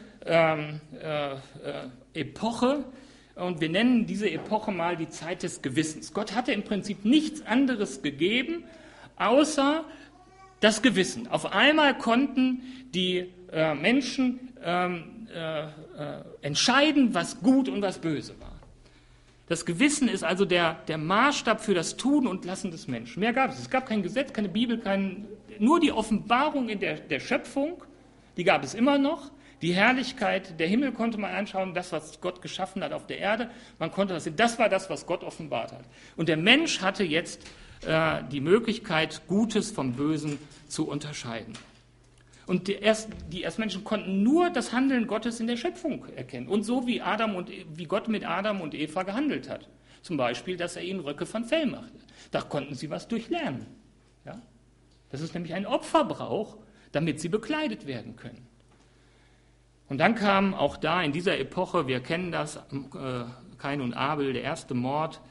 Epoche und wir nennen diese Epoche mal die Zeit des Gewissens. Gott hatte im Prinzip nichts anderes gegeben, außer das Gewissen. Auf einmal konnten die Menschen entscheiden, was gut und was böse war. Das Gewissen ist also der Maßstab für das Tun und Lassen des Menschen. Mehr gab es. Es gab kein Gesetz, keine Bibel, nur die Offenbarung in der Schöpfung, die gab es immer noch. Die Herrlichkeit, der Himmel konnte man anschauen, das, was Gott geschaffen hat auf der Erde. Man konnte das war das, was Gott offenbart hat. Und der Mensch hatte jetzt die Möglichkeit, Gutes vom Bösen zu unterscheiden. Und die Erstmenschen konnten nur das Handeln Gottes in der Schöpfung erkennen. Und so wie Gott mit Adam und Eva gehandelt hat. Zum Beispiel, dass er ihnen Röcke von Fell machte. Da konnten sie was durchlernen. Ja? Das ist nämlich ein Opferbrauch, damit sie bekleidet werden können. Und dann kam auch da in dieser Epoche, wir kennen das, Kain und Abel, der erste Mord,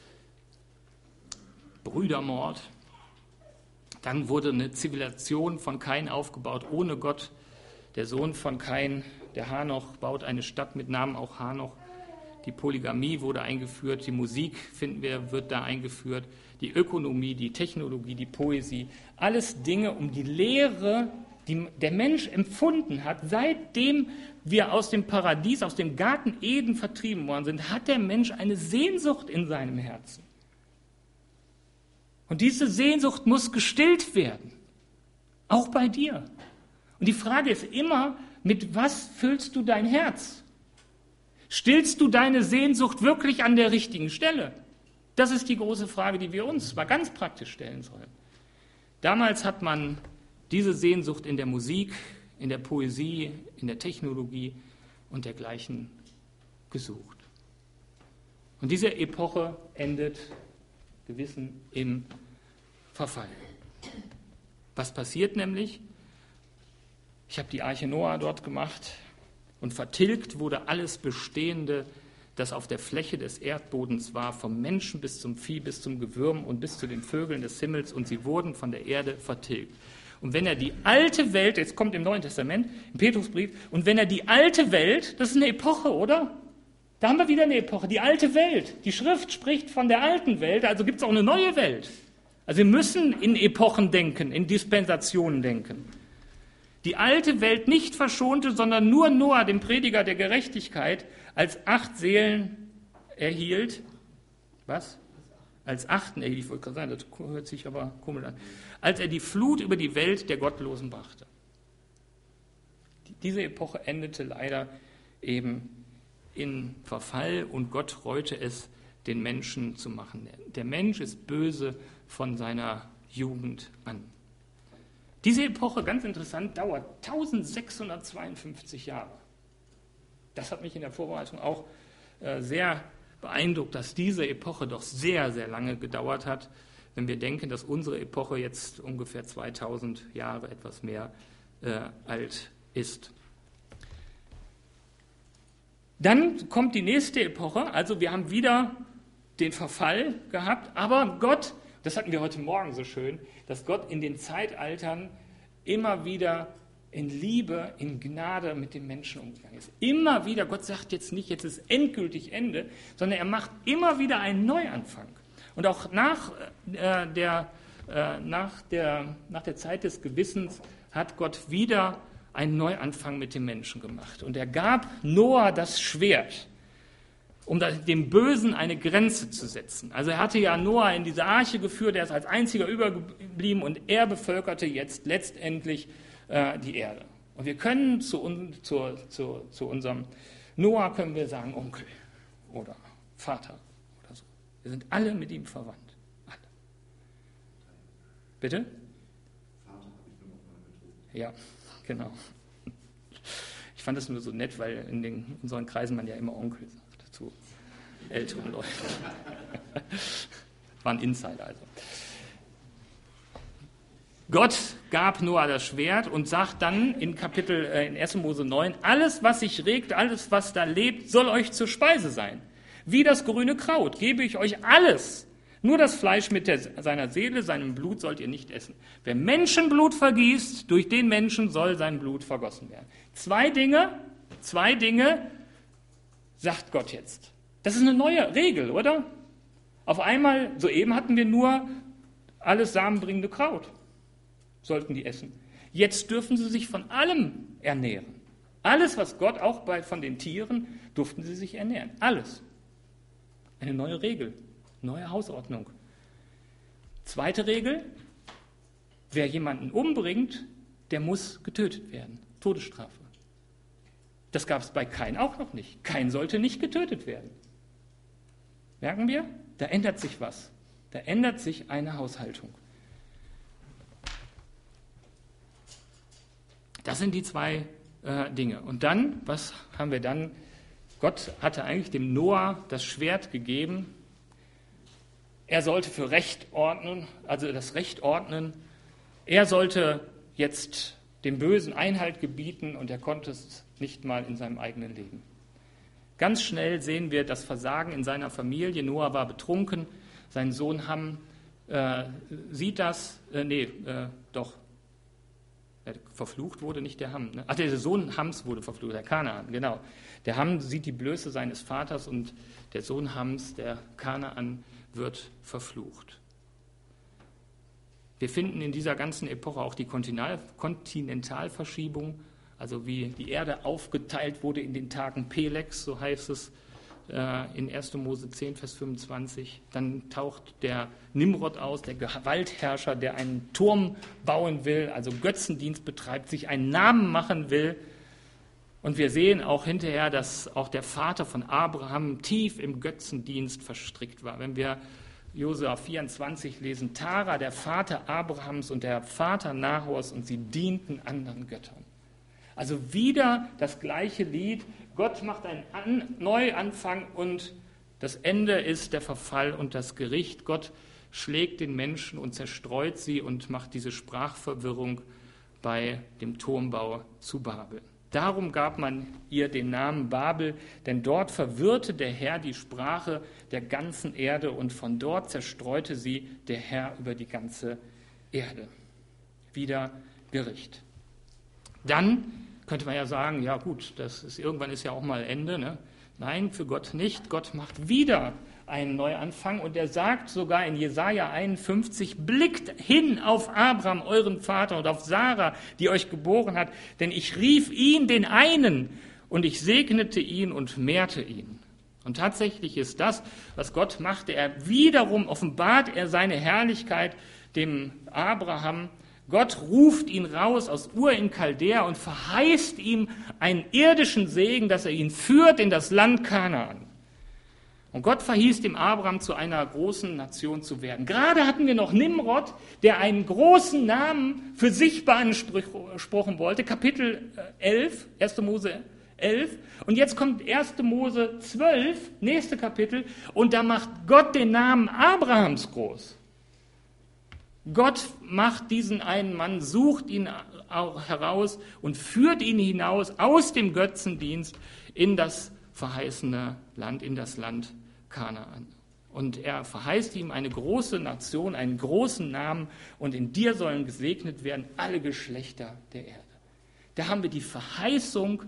Brüdermord. Dann wurde eine Zivilisation von Kain aufgebaut, ohne Gott. Der Sohn von Kain, der Hanoch, baut eine Stadt mit Namen auch Hanoch. Die Polygamie wurde eingeführt, die Musik, finden wir, wird da eingeführt, die Ökonomie, die Technologie, die Poesie. Alles Dinge, um die Lehre, die der Mensch empfunden hat, seitdem wir aus dem Paradies, aus dem Garten Eden vertrieben worden sind, hat der Mensch eine Sehnsucht in seinem Herzen. Und diese Sehnsucht muss gestillt werden, auch bei dir. Und die Frage ist immer, mit was füllst du dein Herz? Stillst du deine Sehnsucht wirklich an der richtigen Stelle? Das ist die große Frage, die wir uns mal ganz praktisch stellen sollen. Damals hat man diese Sehnsucht in der Musik, in der Poesie, in der Technologie und dergleichen gesucht. Und diese Epoche endet Gewissen im Verfall. Was passiert nämlich? Ich habe die Arche Noah dort gemacht und vertilgt wurde alles Bestehende, das auf der Fläche des Erdbodens war, vom Menschen bis zum Vieh, bis zum Gewürm und bis zu den Vögeln des Himmels, und sie wurden von der Erde vertilgt. Und wenn er die alte Welt, jetzt kommt im Neuen Testament, im Petrusbrief, und wenn er die alte Welt, das ist eine Epoche, oder? Da haben wir wieder eine Epoche, die alte Welt. Die Schrift spricht von der alten Welt, also gibt es auch eine neue Welt. Also wir müssen in Epochen denken, in Dispensationen denken. Die alte Welt nicht verschonte, sondern nur Noah, dem Prediger der Gerechtigkeit, als 8 Seelen erhielt. Was? Als 8. erhielt, ich wollte gerade sagen, das hört sich aber komisch an. Als er die Flut über die Welt der Gottlosen brachte. Diese Epoche endete leider eben in Verfall, und Gott reute es, den Menschen zu machen. Der Mensch ist böse von seiner Jugend an. Diese Epoche, ganz interessant, dauert 1652 Jahre. Das hat mich in der Vorbereitung auch sehr beeindruckt, dass diese Epoche doch sehr, sehr lange gedauert hat, wenn wir denken, dass unsere Epoche jetzt ungefähr 2000 Jahre, etwas mehr alt ist. Dann kommt die nächste Epoche, also wir haben wieder den Verfall gehabt, aber Gott, das hatten wir heute Morgen so schön, dass Gott in den Zeitaltern immer wieder in Liebe, in Gnade mit den Menschen umgegangen ist. Immer wieder, Gott sagt jetzt nicht, jetzt ist endgültig Ende, sondern er macht immer wieder einen Neuanfang. Und auch nach der Zeit des Gewissens hat Gott wieder einen Neuanfang mit dem Menschen gemacht. Und er gab Noah das Schwert, um dem Bösen eine Grenze zu setzen. Also er hatte ja Noah in diese Arche geführt, er ist als einziger übergeblieben, und er bevölkerte jetzt letztendlich die Erde. Und wir können zu unserem Noah können wir sagen Onkel oder Vater oder so. Wir sind alle mit ihm verwandt. Alle. Bitte? Vater habe ich nur noch mal betont. Ja, genau. Ich fand das nur so nett, weil in unseren Kreisen man ja immer Onkel sagt zu älteren Leuten. War ein Insider also. Gott gab Noah das Schwert und sagt dann in 1. Mose 9, alles, was sich regt, alles, was da lebt, soll euch zur Speise sein. Wie das grüne Kraut gebe ich euch alles. Nur das Fleisch mit seiner Seele, seinem Blut sollt ihr nicht essen. Wer Menschenblut vergießt, durch den Menschen soll sein Blut vergossen werden. Zwei Dinge, sagt Gott jetzt. Das ist eine neue Regel, oder? Auf einmal, soeben hatten wir nur alles samenbringende Kraut. sollten die essen. Jetzt dürfen sie sich von allem ernähren. Alles, was Gott, auch von den Tieren, durften sie sich ernähren. Alles. Eine neue Regel, neue Hausordnung. Zweite Regel, wer jemanden umbringt, der muss getötet werden. Todesstrafe. Das gab es bei Kain auch noch nicht. Kain sollte nicht getötet werden. Merken wir? Da ändert sich was. Da ändert sich eine Haushaltung. Das sind die zwei Dinge. Und dann, was haben wir dann? Gott hatte eigentlich dem Noah das Schwert gegeben. Er sollte für Recht ordnen, also das Recht ordnen. Er sollte jetzt dem Bösen Einhalt gebieten und er konnte es nicht mal in seinem eigenen Leben. Ganz schnell sehen wir das Versagen in seiner Familie. Noah war betrunken, sein Sohn Ham sieht das, verflucht wurde nicht der Ham. Ne? Ach, der Sohn Hams wurde verflucht, der Kanaan, genau. Der Ham sieht die Blöße seines Vaters und der Sohn Hams, der Kanaan, wird verflucht. Wir finden in dieser ganzen Epoche auch die Kontinentalverschiebung, also wie die Erde aufgeteilt wurde in den Tagen Pelegs, so heißt es in 1. Mose 10, Vers 25. Dann taucht der Nimrod aus, der Gewaltherrscher, der einen Turm bauen will, also Götzendienst betreibt, sich einen Namen machen will. Und wir sehen auch hinterher, dass auch der Vater von Abraham tief im Götzendienst verstrickt war. Wenn wir Josua 24 lesen, Tara, der Vater Abrahams und der Vater Nahors, und sie dienten anderen Göttern. Also wieder das gleiche Lied. Gott macht einen Neuanfang und das Ende ist der Verfall und das Gericht. Gott schlägt den Menschen und zerstreut sie und macht diese Sprachverwirrung bei dem Turmbau zu Babel. Darum gab man ihr den Namen Babel, denn dort verwirrte der Herr die Sprache der ganzen Erde und von dort zerstreute sie der Herr über die ganze Erde. Wieder Gericht. Dann könnte man ja sagen, ja gut, irgendwann ist ja auch mal Ende. Ne? Nein, für Gott nicht. Gott macht wieder einen Neuanfang und er sagt sogar in Jesaja 51, blickt hin auf Abraham, euren Vater, und auf Sarah, die euch geboren hat, denn ich rief ihn, den einen, und ich segnete ihn und mehrte ihn. Und tatsächlich ist das, was Gott machte, wiederum offenbart er seine Herrlichkeit dem Abraham. Gott ruft ihn raus aus Ur in Chaldea und verheißt ihm einen irdischen Segen, dass er ihn führt in das Land Kanaan. Und Gott verhieß dem Abraham, zu einer großen Nation zu werden. Gerade hatten wir noch Nimrod, der einen großen Namen für sich beanspruchen wollte. Kapitel 11, 1. Mose 11. Und jetzt kommt 1. Mose 12, nächste Kapitel, und da macht Gott den Namen Abrahams groß. Gott macht diesen einen Mann, sucht ihn auch heraus und führt ihn hinaus aus dem Götzendienst in das verheißene Land, in das Land Kanaan. Und er verheißt ihm eine große Nation, einen großen Namen, und in dir sollen gesegnet werden alle Geschlechter der Erde. Da haben wir die Verheißung,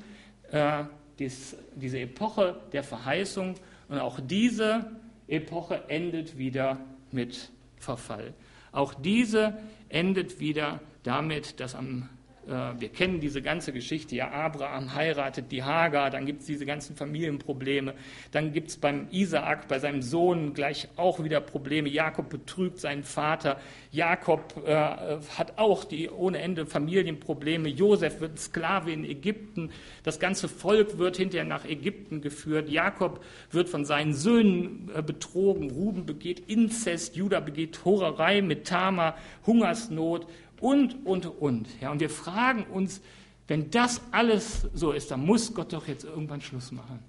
diese Epoche der Verheißung, und auch diese Epoche endet wieder mit Verfall. Auch diese endet wieder damit, dass wir kennen diese ganze Geschichte, ja, Abraham heiratet die Hagar, dann gibt es diese ganzen Familienprobleme, dann gibt es beim Isaak, bei seinem Sohn gleich auch wieder Probleme, Jakob betrügt seinen Vater, Jakob hat auch die ohne Ende Familienprobleme, Josef wird Sklave in Ägypten, das ganze Volk wird hinterher nach Ägypten geführt, Jakob wird von seinen Söhnen betrogen, Ruben begeht Inzest, Judah begeht Hurerei mit Tamar, Hungersnot, und. Ja, und wir fragen uns, wenn das alles so ist, dann muss Gott doch jetzt irgendwann Schluss machen.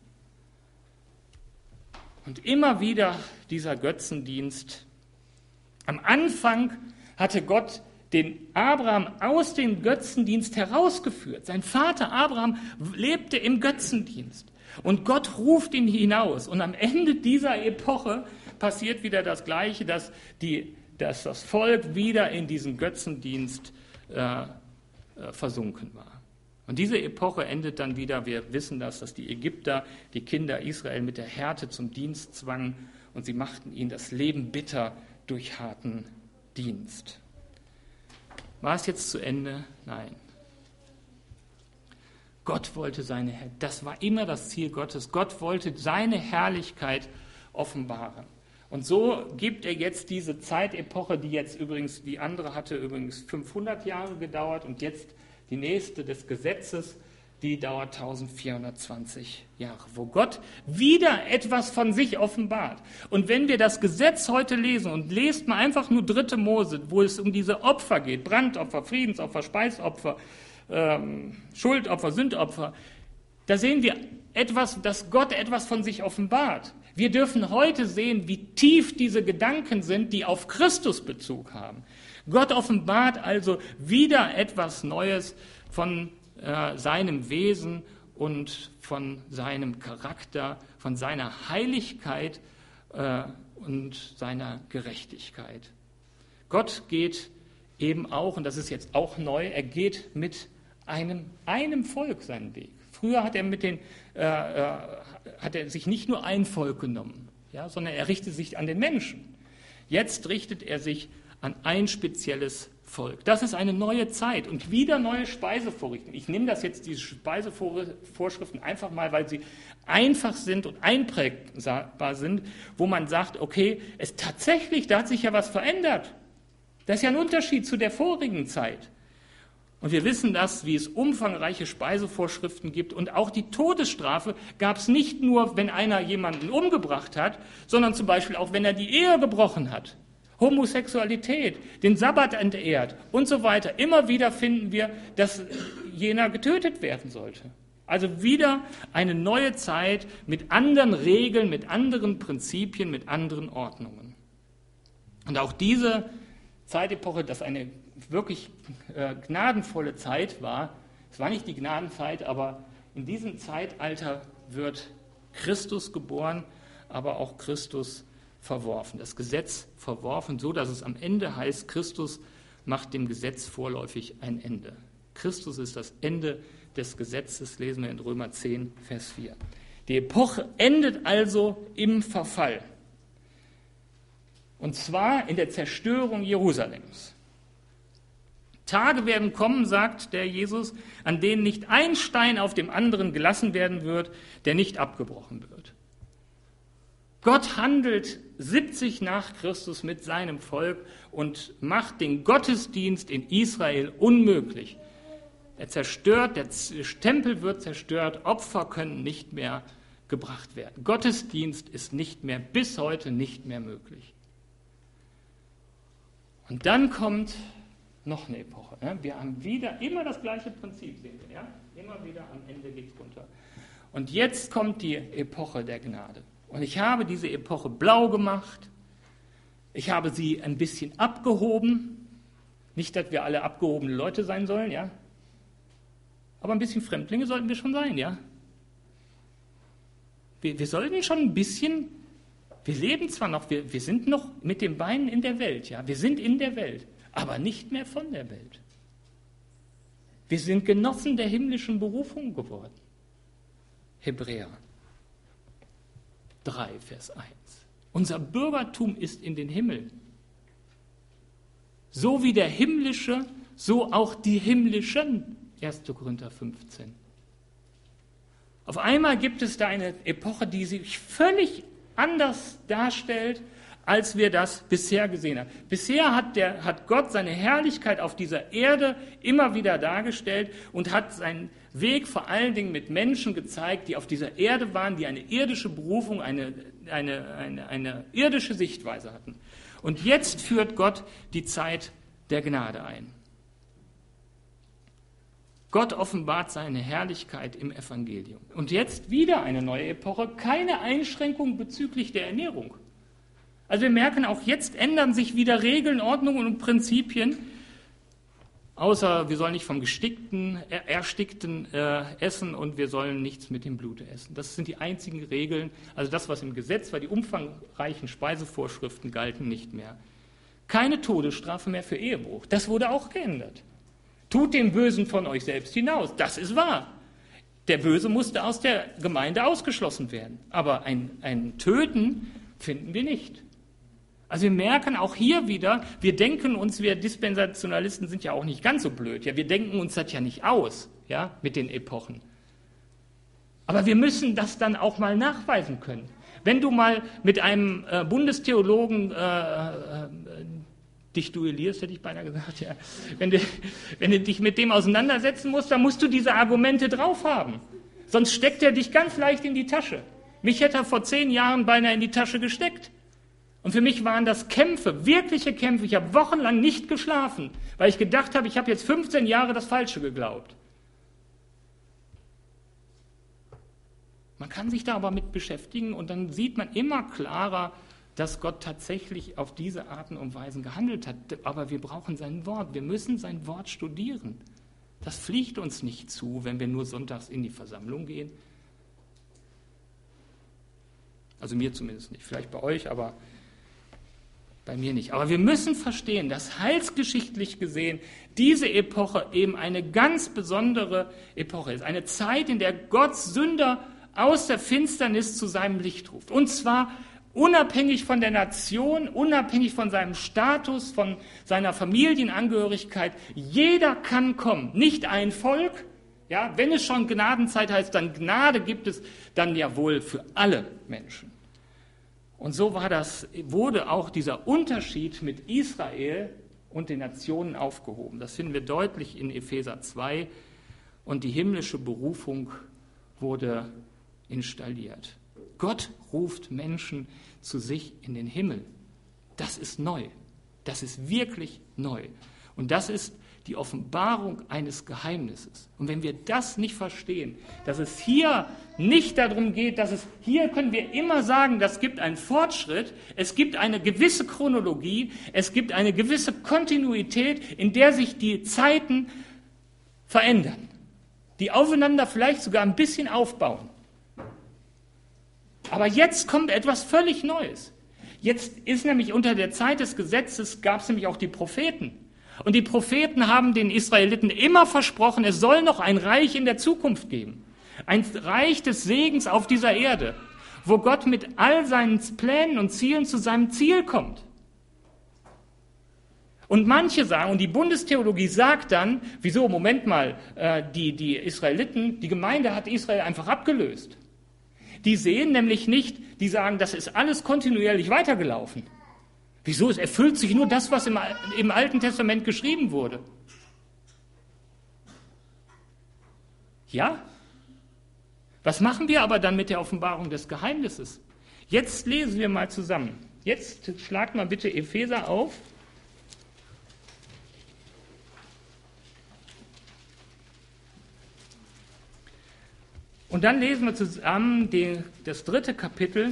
Und immer wieder dieser Götzendienst. Am Anfang hatte Gott den Abraham aus dem Götzendienst herausgeführt. Sein Vater Abraham lebte im Götzendienst. Und Gott ruft ihn hinaus. Und am Ende dieser Epoche passiert wieder das Gleiche, dass das Volk wieder in diesen Götzendienst versunken war. Und diese Epoche endet dann wieder, wir wissen das, dass die Ägypter die Kinder Israel mit der Härte zum Dienst zwangen und sie machten ihnen das Leben bitter durch harten Dienst. War es jetzt zu Ende? Nein. Gott wollte das war immer das Ziel Gottes. Gott wollte seine Herrlichkeit offenbaren. Und so gibt er jetzt diese Zeitepoche, die jetzt übrigens, die andere hatte übrigens 500 Jahre gedauert und jetzt die nächste des Gesetzes, die dauert 1420 Jahre, wo Gott wieder etwas von sich offenbart. Und wenn wir das Gesetz heute lesen und lest mal einfach nur 3. Mose, wo es um diese Opfer geht, Brandopfer, Friedensopfer, Speisopfer, Schuldopfer, Sündopfer, da sehen wir dass Gott etwas von sich offenbart. Wir dürfen heute sehen, wie tief diese Gedanken sind, die auf Christus Bezug haben. Gott offenbart also wieder etwas Neues von seinem Wesen und von seinem Charakter, von seiner Heiligkeit und seiner Gerechtigkeit. Gott geht eben auch, und das ist jetzt auch neu, er geht mit einem Volk seinen Weg. Früher hat er sich nicht nur ein Volk genommen, ja, sondern er richtet sich an den Menschen. Jetzt richtet er sich an ein spezielles Volk. Das ist eine neue Zeit und wieder neue Speisevorschriften. Ich nehme diese Speisevorschriften einfach mal, weil sie einfach sind und einprägbar sind, wo man sagt, okay, da hat sich ja was verändert. Das ist ja ein Unterschied zu der vorigen Zeit. Und wir wissen das, wie es umfangreiche Speisevorschriften gibt. Und auch die Todesstrafe gab es nicht nur, wenn einer jemanden umgebracht hat, sondern zum Beispiel auch, wenn er die Ehe gebrochen hat. Homosexualität, den Sabbat entehrt und so weiter. Immer wieder finden wir, dass jener getötet werden sollte. Also wieder eine neue Zeit mit anderen Regeln, mit anderen Prinzipien, mit anderen Ordnungen. Und auch diese Zeitepoche, das eine wirklich gnadenvolle Zeit war, es war nicht die Gnadenzeit, aber in diesem Zeitalter wird Christus geboren, aber auch Christus verworfen. Das Gesetz verworfen, so dass es am Ende heißt, Christus macht dem Gesetz vorläufig ein Ende. Christus ist das Ende des Gesetzes, lesen wir in Römer 10, Vers 4. Die Epoche endet also im Verfall. Und zwar in der Zerstörung Jerusalems. Tage werden kommen, sagt der Jesus, an denen nicht ein Stein auf dem anderen gelassen werden wird, der nicht abgebrochen wird. Gott handelt 70 nach Christus mit seinem Volk und macht den Gottesdienst in Israel unmöglich. Der Tempel wird zerstört, Opfer können nicht mehr gebracht werden. Gottesdienst ist bis heute nicht mehr möglich. Und dann kommt noch eine Epoche. Wir haben wieder immer das gleiche Prinzip, sehen wir. Ja? Immer wieder am Ende geht es runter. Und jetzt kommt die Epoche der Gnade. Und ich habe diese Epoche blau gemacht. Ich habe sie ein bisschen abgehoben. Nicht, dass wir alle abgehobene Leute sein sollen, ja. Aber ein bisschen Fremdlinge sollten wir schon sein, ja. Wir sollten schon ein bisschen, wir leben zwar noch, wir sind noch mit den Beinen in der Welt, ja. Wir sind in der Welt, aber nicht mehr von der Welt. Wir sind Genossen der himmlischen Berufung geworden. Hebräer 3, Vers 1. Unser Bürgertum ist in den Himmel. So wie der himmlische, so auch die himmlischen. 1. Korinther 15. Auf einmal gibt es da eine Epoche, die sich völlig anders darstellt, als wir das bisher gesehen haben. Bisher hat Gott seine Herrlichkeit auf dieser Erde immer wieder dargestellt und hat seinen Weg vor allen Dingen mit Menschen gezeigt, die auf dieser Erde waren, die eine irdische Berufung, eine irdische Sichtweise hatten. Und jetzt führt Gott die Zeit der Gnade ein. Gott offenbart seine Herrlichkeit im Evangelium. Und jetzt wieder eine neue Epoche, keine Einschränkung bezüglich der Ernährung. Also wir merken, auch jetzt ändern sich wieder Regeln, Ordnungen und Prinzipien, außer wir sollen nicht vom Erstickten essen und wir sollen nichts mit dem Blute essen. Das sind die einzigen Regeln, also das, was im Gesetz war, die umfangreichen Speisevorschriften galten nicht mehr. Keine Todesstrafe mehr für Ehebruch, das wurde auch geändert. Tut den Bösen von euch selbst hinaus, das ist wahr. Der Böse musste aus der Gemeinde ausgeschlossen werden, aber ein Töten finden wir nicht. Also wir merken auch hier wieder, wir denken uns, wir Dispensationalisten sind ja auch nicht ganz so blöd. Ja, wir denken uns das ja nicht aus, ja, mit den Epochen. Aber wir müssen das dann auch mal nachweisen können. Wenn du mal mit einem Bundestheologen dich duellierst, hätte ich beinahe gesagt, ja. Wenn du dich mit dem auseinandersetzen musst, dann musst du diese Argumente drauf haben. Sonst steckt er dich ganz leicht in die Tasche. Mich hätte er vor 10 Jahren beinahe in die Tasche gesteckt. Und für mich waren das Kämpfe, wirkliche Kämpfe. Ich habe wochenlang nicht geschlafen, weil ich gedacht habe, ich habe jetzt 15 Jahre das Falsche geglaubt. Man kann sich da aber mit beschäftigen und dann sieht man immer klarer, dass Gott tatsächlich auf diese Arten und Weisen gehandelt hat. Aber wir brauchen sein Wort. Wir müssen sein Wort studieren. Das fliegt uns nicht zu, wenn wir nur sonntags in die Versammlung gehen. Also mir zumindest nicht. Vielleicht bei euch, aber bei mir nicht. Aber wir müssen verstehen, dass heilsgeschichtlich gesehen diese Epoche eben eine ganz besondere Epoche ist. Eine Zeit, in der Gott Sünder aus der Finsternis zu seinem Licht ruft. Und zwar unabhängig von der Nation, unabhängig von seinem Status, von seiner Familienangehörigkeit. Jeder kann kommen. Nicht ein Volk. Ja, wenn es schon Gnadenzeit heißt, dann Gnade gibt es dann ja wohl für alle Menschen. Und so wurde auch dieser Unterschied mit Israel und den Nationen aufgehoben. Das finden wir deutlich in Epheser 2. Und die himmlische Berufung wurde installiert. Gott ruft Menschen zu sich in den Himmel. Das ist neu. Das ist wirklich neu. Und das ist die Offenbarung eines Geheimnisses. Und wenn wir das nicht verstehen, dass es hier nicht darum geht, hier können wir immer sagen, das gibt einen Fortschritt, es gibt eine gewisse Chronologie, es gibt eine gewisse Kontinuität, in der sich die Zeiten verändern, die aufeinander vielleicht sogar ein bisschen aufbauen. Aber jetzt kommt etwas völlig Neues. Jetzt ist nämlich unter der Zeit des Gesetzes, gab es nämlich auch die Propheten. Und die Propheten haben den Israeliten immer versprochen, es soll noch ein Reich in der Zukunft geben. Ein Reich des Segens auf dieser Erde, wo Gott mit all seinen Plänen und Zielen zu seinem Ziel kommt. Und manche sagen, und die Bundestheologie sagt dann, wieso, Moment mal, die Israeliten, die Gemeinde hat Israel einfach abgelöst. Die sehen nämlich nicht, die sagen, das ist alles kontinuierlich weitergelaufen. Wieso? Es erfüllt sich nur das, was im Alten Testament geschrieben wurde. Ja? Was machen wir aber dann mit der Offenbarung des Geheimnisses? Jetzt lesen wir mal zusammen. Jetzt schlagt mal bitte Epheser auf. Und dann lesen wir zusammen das 3. Kapitel,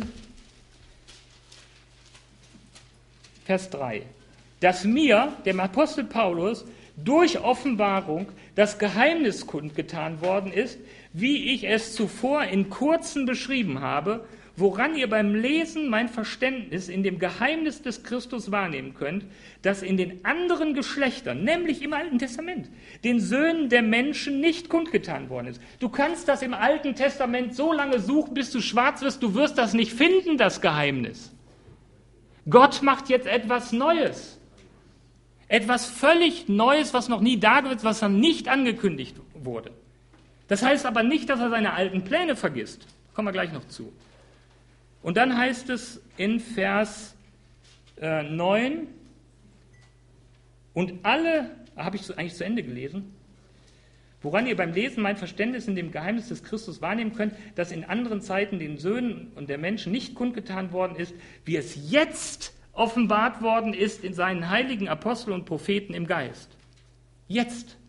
Vers 3. Dass mir, dem Apostel Paulus, durch Offenbarung das Geheimnis kundgetan worden ist, wie ich es zuvor in Kurzen beschrieben habe, woran ihr beim Lesen mein Verständnis in dem Geheimnis des Christus wahrnehmen könnt, das in den anderen Geschlechtern, nämlich im Alten Testament, den Söhnen der Menschen nicht kundgetan worden ist. Du kannst das im Alten Testament so lange suchen, bis du schwarz wirst, du wirst das nicht finden, das Geheimnis. Gott macht jetzt etwas Neues. Etwas völlig Neues, was noch nie da gewesen ist, was dann nicht angekündigt wurde. Das heißt aber nicht, dass er seine alten Pläne vergisst. Kommen wir gleich noch zu. Und dann heißt es in Vers 9, und alle, habe ich eigentlich zu Ende gelesen, woran ihr beim Lesen mein Verständnis in dem Geheimnis des Christus wahrnehmen könnt, das in anderen Zeiten den Söhnen und der Menschen nicht kundgetan worden ist, wie es jetzt offenbart worden ist in seinen heiligen Aposteln und Propheten im Geist. Jetzt.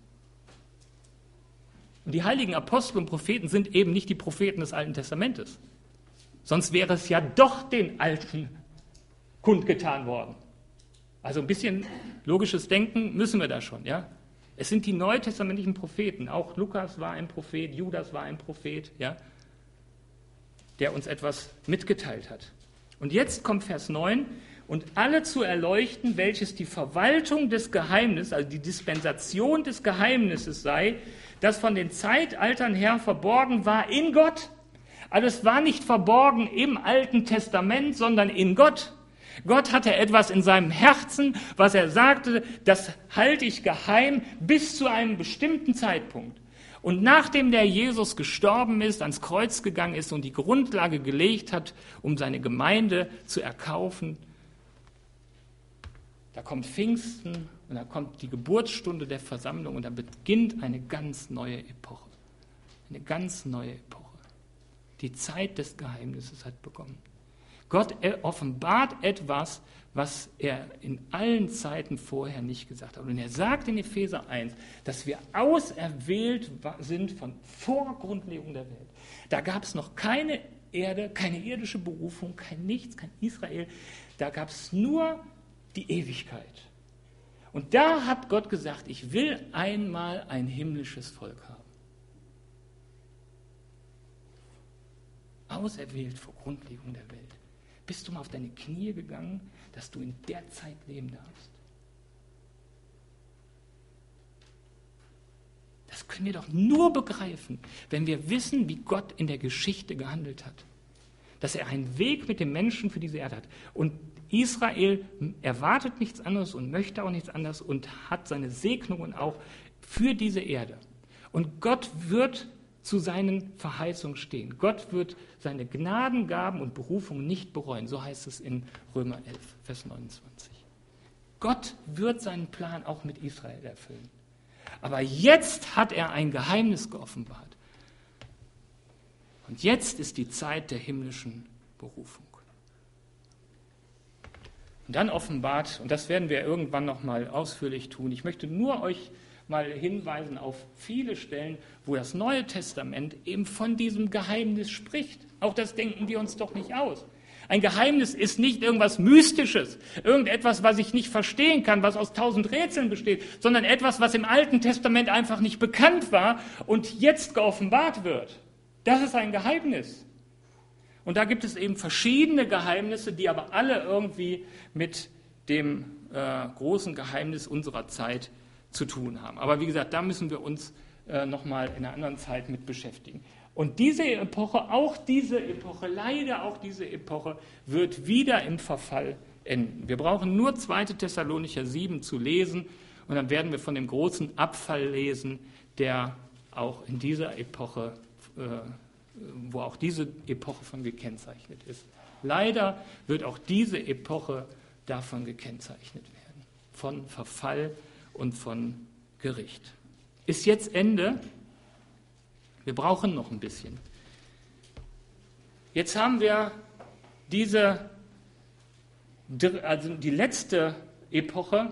Und die heiligen Apostel und Propheten sind eben nicht die Propheten des Alten Testamentes. Sonst wäre es ja doch den Alten kundgetan worden. Also ein bisschen logisches Denken müssen wir da schon, ja? Es sind die neutestamentlichen Propheten. Auch Lukas war ein Prophet, Judas war ein Prophet, ja? Der uns etwas mitgeteilt hat. Und jetzt kommt Vers 9. Und alle zu erleuchten, welches die Verwaltung des Geheimnisses, also die Dispensation des Geheimnisses sei, das von den Zeitaltern her verborgen war in Gott. Also es war nicht verborgen im Alten Testament, sondern in Gott. Gott hatte etwas in seinem Herzen, was er sagte, das halte ich geheim bis zu einem bestimmten Zeitpunkt. Und nachdem der Jesus gestorben ist, ans Kreuz gegangen ist und die Grundlage gelegt hat, um seine Gemeinde zu erkaufen, da kommt Pfingsten und da kommt die Geburtsstunde der Versammlung und da beginnt eine ganz neue Epoche. Eine ganz neue Epoche. Die Zeit des Geheimnisses hat begonnen. Gott offenbart etwas, was er in allen Zeiten vorher nicht gesagt hat. Und er sagt in Epheser 1, dass wir auserwählt sind von vor Grundlegung der Welt. Da gab es noch keine Erde, keine irdische Berufung, kein Nichts, kein Israel. Da gab es nur die Ewigkeit. Und da hat Gott gesagt, ich will einmal ein himmlisches Volk haben. Auserwählt vor Grundlegung der Welt. Bist du mal auf deine Knie gegangen, dass du in der Zeit leben darfst? Das können wir doch nur begreifen, wenn wir wissen, wie Gott in der Geschichte gehandelt hat. Dass er einen Weg mit den Menschen für diese Erde hat. Und Israel erwartet nichts anderes und möchte auch nichts anderes und hat seine Segnungen auch für diese Erde. Und Gott wird zu seinen Verheißungen stehen. Gott wird seine Gnadengaben und Berufungen nicht bereuen. So heißt es in Römer 11, Vers 29. Gott wird seinen Plan auch mit Israel erfüllen. Aber jetzt hat er ein Geheimnis geoffenbart. Und jetzt ist die Zeit der himmlischen Berufung. Und dann offenbart, und das werden wir irgendwann noch mal ausführlich tun, ich möchte nur euch mal hinweisen auf viele Stellen, wo das Neue Testament eben von diesem Geheimnis spricht. Auch das denken wir uns doch nicht aus. Ein Geheimnis ist nicht irgendwas Mystisches, irgendetwas, was ich nicht verstehen kann, was aus 1000 Rätseln besteht, sondern etwas, was im Alten Testament einfach nicht bekannt war und jetzt geoffenbart wird. Das ist ein Geheimnis. Und da gibt es eben verschiedene Geheimnisse, die aber alle irgendwie mit dem großen Geheimnis unserer Zeit zu tun haben. Aber wie gesagt, da müssen wir uns nochmal in einer anderen Zeit mit beschäftigen. Und diese Epoche, leider auch diese Epoche, wird wieder im Verfall enden. Wir brauchen nur 2. Thessalonicher 7 zu lesen und dann werden wir von dem großen Abfall lesen, der auch in dieser Epoche, wo auch diese Epoche von gekennzeichnet ist. Leider wird auch diese Epoche davon gekennzeichnet werden, von Verfall und von Gericht. Ist jetzt Ende? Wir brauchen noch ein bisschen. Jetzt haben wir die letzte Epoche,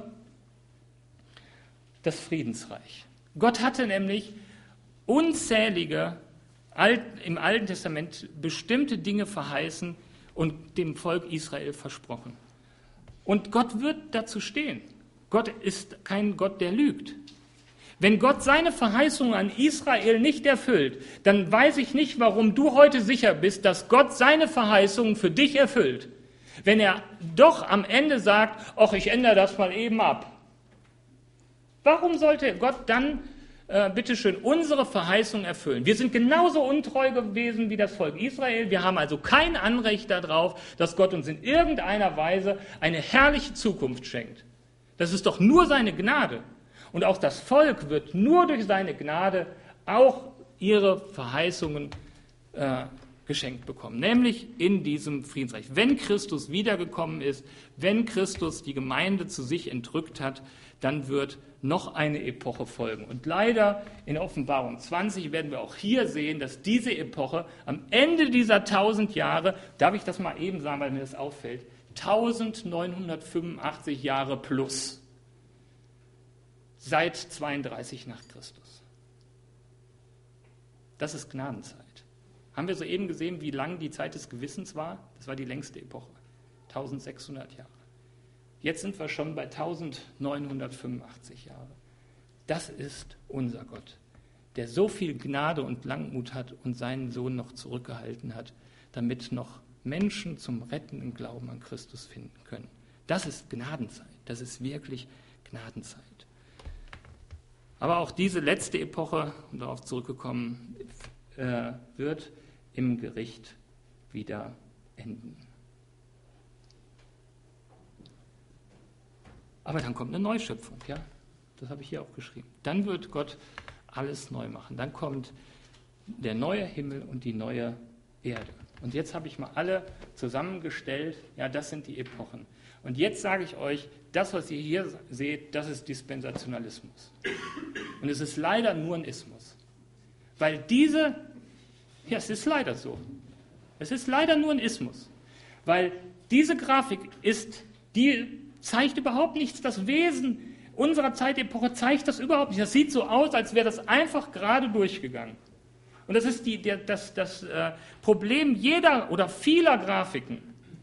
das Friedensreich. Gott hatte nämlich unzählige im Alten Testament bestimmte Dinge verheißen und dem Volk Israel versprochen. Und Gott wird dazu stehen. Gott ist kein Gott, der lügt. Wenn Gott seine Verheißungen an Israel nicht erfüllt, dann weiß ich nicht, warum du heute sicher bist, dass Gott seine Verheißungen für dich erfüllt. Wenn er doch am Ende sagt, ach, ich ändere das mal eben ab. Warum sollte Gott dann bitteschön unsere Verheißungen erfüllen? Wir sind genauso untreu gewesen wie das Volk Israel. Wir haben also kein Anrecht darauf, dass Gott uns in irgendeiner Weise eine herrliche Zukunft schenkt. Das ist doch nur seine Gnade. Und auch das Volk wird nur durch seine Gnade auch ihre Verheißungen geschenkt bekommen, nämlich in diesem Friedensreich. Wenn Christus wiedergekommen ist, wenn Christus die Gemeinde zu sich entrückt hat, dann wird noch eine Epoche folgen. Und leider in Offenbarung 20 werden wir auch hier sehen, dass diese Epoche am Ende dieser 1000 Jahre, darf ich das mal eben sagen, weil mir das auffällt, 1985 Jahre plus. Seit 32 nach Christus. Das ist Gnadenzeit. Haben wir soeben gesehen, wie lang die Zeit des Gewissens war? Das war die längste Epoche. 1600 Jahre. Jetzt sind wir schon bei 1985 Jahre. Das ist unser Gott, der so viel Gnade und Langmut hat und seinen Sohn noch zurückgehalten hat, damit noch Menschen zum rettenden Glauben an Christus finden können. Das ist Gnadenzeit. Das ist wirklich Gnadenzeit. Aber auch diese letzte Epoche, um darauf zurückgekommen, wird im Gericht wieder enden. Aber dann kommt eine Neuschöpfung, ja. Das habe ich hier auch geschrieben. Dann wird Gott alles neu machen. Dann kommt der neue Himmel und die neue Erde. Und jetzt habe ich mal alle zusammengestellt. Ja, das sind die Epochen. Und jetzt sage ich euch, das, was ihr hier seht, das ist Dispensationalismus. Und es ist leider nur ein Ismus. Weil es ist leider so. Es ist leider nur ein Ismus. Weil diese Grafik die zeigt überhaupt nichts. Das Wesen unserer Zeitepoche zeigt das überhaupt nicht. Das sieht so aus, als wäre das einfach gerade durchgegangen. Und das ist das Problem jeder oder vieler Grafiken.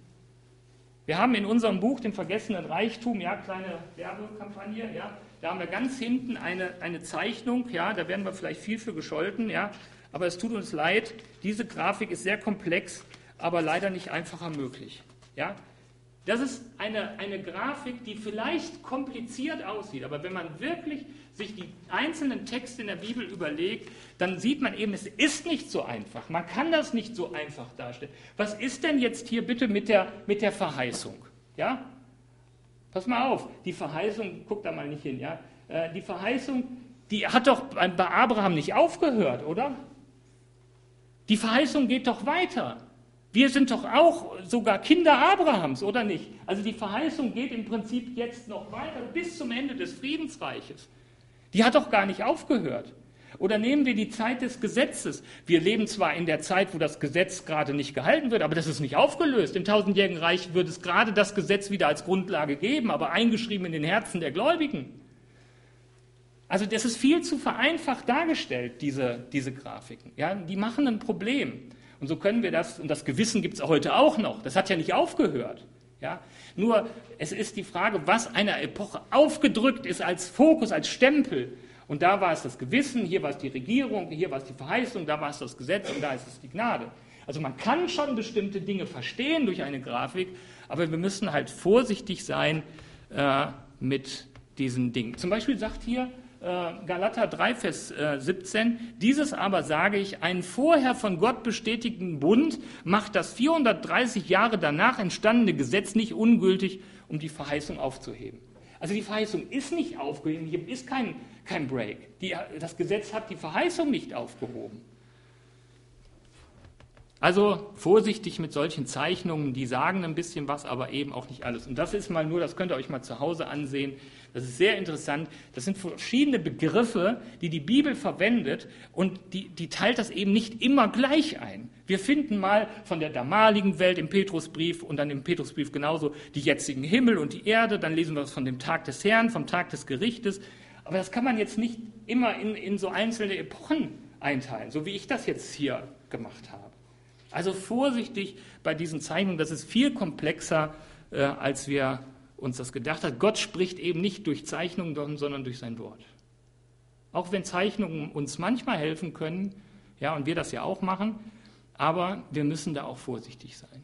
Wir haben in unserem Buch, dem vergessenen Reichtum, ja, kleine Werbekampagne, ja, da haben wir ganz hinten eine Zeichnung, ja, da werden wir vielleicht viel für gescholten, ja, aber es tut uns leid, diese Grafik ist sehr komplex, aber leider nicht einfacher möglich. Ja. Das ist eine Grafik, die vielleicht kompliziert aussieht, aber wenn man wirklich sich die einzelnen Texte in der Bibel überlegt, dann sieht man eben, es ist nicht so einfach. Man kann das nicht so einfach darstellen. Was ist denn jetzt hier bitte mit der Verheißung? Ja? Pass mal auf, die Verheißung, guck da mal nicht hin, ja? Die Verheißung, die hat doch bei Abraham nicht aufgehört, oder? Die Verheißung geht doch weiter. Wir sind doch auch sogar Kinder Abrahams, oder nicht? Also die Verheißung geht im Prinzip jetzt noch weiter bis zum Ende des Friedensreiches. Die hat doch gar nicht aufgehört. Oder nehmen wir die Zeit des Gesetzes. Wir leben zwar in der Zeit, wo das Gesetz gerade nicht gehalten wird, aber das ist nicht aufgelöst. Im tausendjährigen Reich wird es gerade das Gesetz wieder als Grundlage geben, aber eingeschrieben in den Herzen der Gläubigen. Also das ist viel zu vereinfacht dargestellt, diese Grafiken. Ja, die machen ein Problem. Und so können wir das, und das Gewissen gibt es heute auch noch, das hat ja nicht aufgehört. Ja? Nur es ist die Frage, was einer Epoche aufgedrückt ist als Fokus, als Stempel. Und da war es das Gewissen, hier war es die Regierung, hier war es die Verheißung, da war es das Gesetz und da ist es die Gnade. Also man kann schon bestimmte Dinge verstehen durch eine Grafik, aber wir müssen halt vorsichtig sein mit diesen Dingen. Zum Beispiel sagt hier Galater 3, Vers 17, dieses aber sage ich, einen vorher von Gott bestätigten Bund macht das 430 Jahre danach entstandene Gesetz nicht ungültig, um die Verheißung aufzuheben. Also die Verheißung ist nicht aufgehoben, hier ist kein Break. Das Gesetz hat die Verheißung nicht aufgehoben. Also vorsichtig mit solchen Zeichnungen, die sagen ein bisschen was, aber eben auch nicht alles. Und das ist mal nur, das könnt ihr euch mal zu Hause ansehen, das ist sehr interessant. Das sind verschiedene Begriffe, die die Bibel verwendet und die teilt das eben nicht immer gleich ein. Wir finden mal von der damaligen Welt im Petrusbrief und dann im Petrusbrief genauso die jetzigen Himmel und die Erde, dann lesen wir was von dem Tag des Herrn, vom Tag des Gerichtes. Aber das kann man jetzt nicht immer in so einzelne Epochen einteilen, so wie ich das jetzt hier gemacht habe. Also vorsichtig bei diesen Zeichnungen, das ist viel komplexer, als wir uns das gedacht haben. Gott spricht eben nicht durch Zeichnungen, sondern durch sein Wort. Auch wenn Zeichnungen uns manchmal helfen können, ja, und wir das ja auch machen, aber wir müssen da auch vorsichtig sein.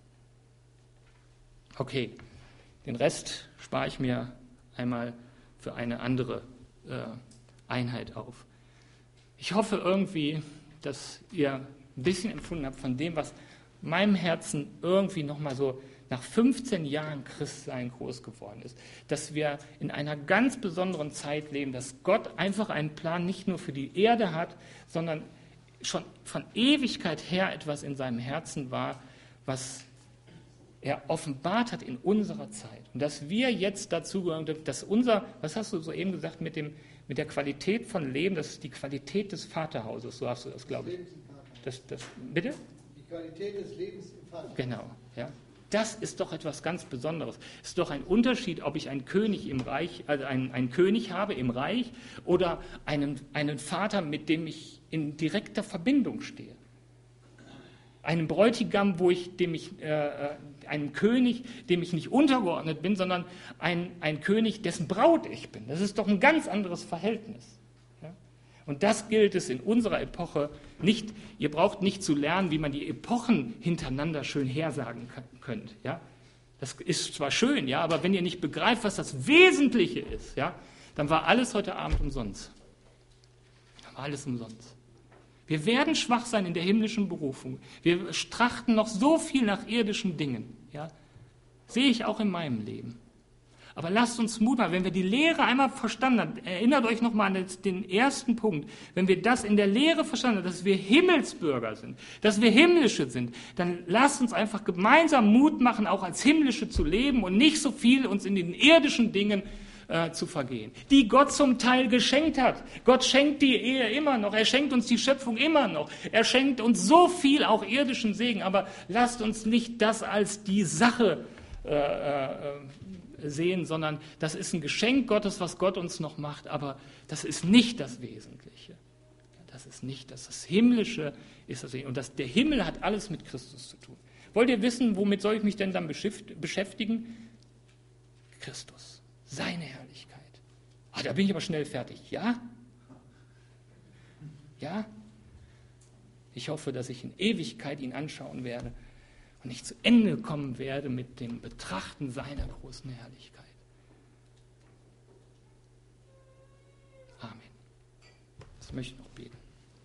Okay, den Rest spare ich mir einmal für eine andere Einheit auf. Ich hoffe irgendwie, dass ihr ein bisschen empfunden habt von dem, was meinem Herzen irgendwie nochmal so nach 15 Jahren Christsein groß geworden ist. Dass wir in einer ganz besonderen Zeit leben, dass Gott einfach einen Plan nicht nur für die Erde hat, sondern schon von Ewigkeit her etwas in seinem Herzen war, was er offenbart hat in unserer Zeit. Und dass wir jetzt dazugehören, dass was hast du soeben gesagt, mit der Qualität von Leben, das ist die Qualität des Vaterhauses, so hast du das, glaube ich. Bitte? Die Qualität des Lebens im Vaterhaus. Genau, ja. Das ist doch etwas ganz Besonderes. Es ist doch ein Unterschied, ob ich einen König im Reich, also einen König habe im Reich oder einen Vater, mit dem ich in direkter Verbindung stehe. Einen Bräutigam, einen König, dem ich nicht untergeordnet bin, sondern ein König, dessen Braut ich bin. Das ist doch ein ganz anderes Verhältnis. Ja? Und das gilt es in unserer Epoche nicht. Ihr braucht nicht zu lernen, wie man die Epochen hintereinander schön hersagen könnt. Ja? Das ist zwar schön, ja, aber wenn ihr nicht begreift, was das Wesentliche ist, ja, dann war alles heute Abend umsonst. Dann war alles umsonst. Wir werden schwach sein in der himmlischen Berufung. Wir trachten noch so viel nach irdischen Dingen. Ja? Sehe ich auch in meinem Leben. Aber lasst uns Mut machen, wenn wir die Lehre einmal verstanden haben, erinnert euch nochmal an den ersten Punkt, wenn wir das in der Lehre verstanden haben, dass wir Himmelsbürger sind, dass wir Himmlische sind, dann lasst uns einfach gemeinsam Mut machen, auch als Himmlische zu leben und nicht so viel uns in den irdischen Dingen zu vergehen, die Gott zum Teil geschenkt hat. Gott schenkt die Ehe immer noch, er schenkt uns die Schöpfung immer noch, er schenkt uns so viel auch irdischen Segen, aber lasst uns nicht das als die Sache sehen, sondern das ist ein Geschenk Gottes, was Gott uns noch macht, aber das ist nicht das Wesentliche. Das ist nicht das Himmlische ist das. Und der Himmel hat alles mit Christus zu tun. Wollt ihr wissen, womit soll ich mich denn dann beschäftigen? Christus, seine Herrlichkeit. Da bin ich aber schnell fertig. Ja? Ja? Ich hoffe, dass ich in Ewigkeit ihn anschauen werde und nicht zu Ende kommen werde mit dem Betrachten seiner großen Herrlichkeit. Amen. Das möchte ich noch beten.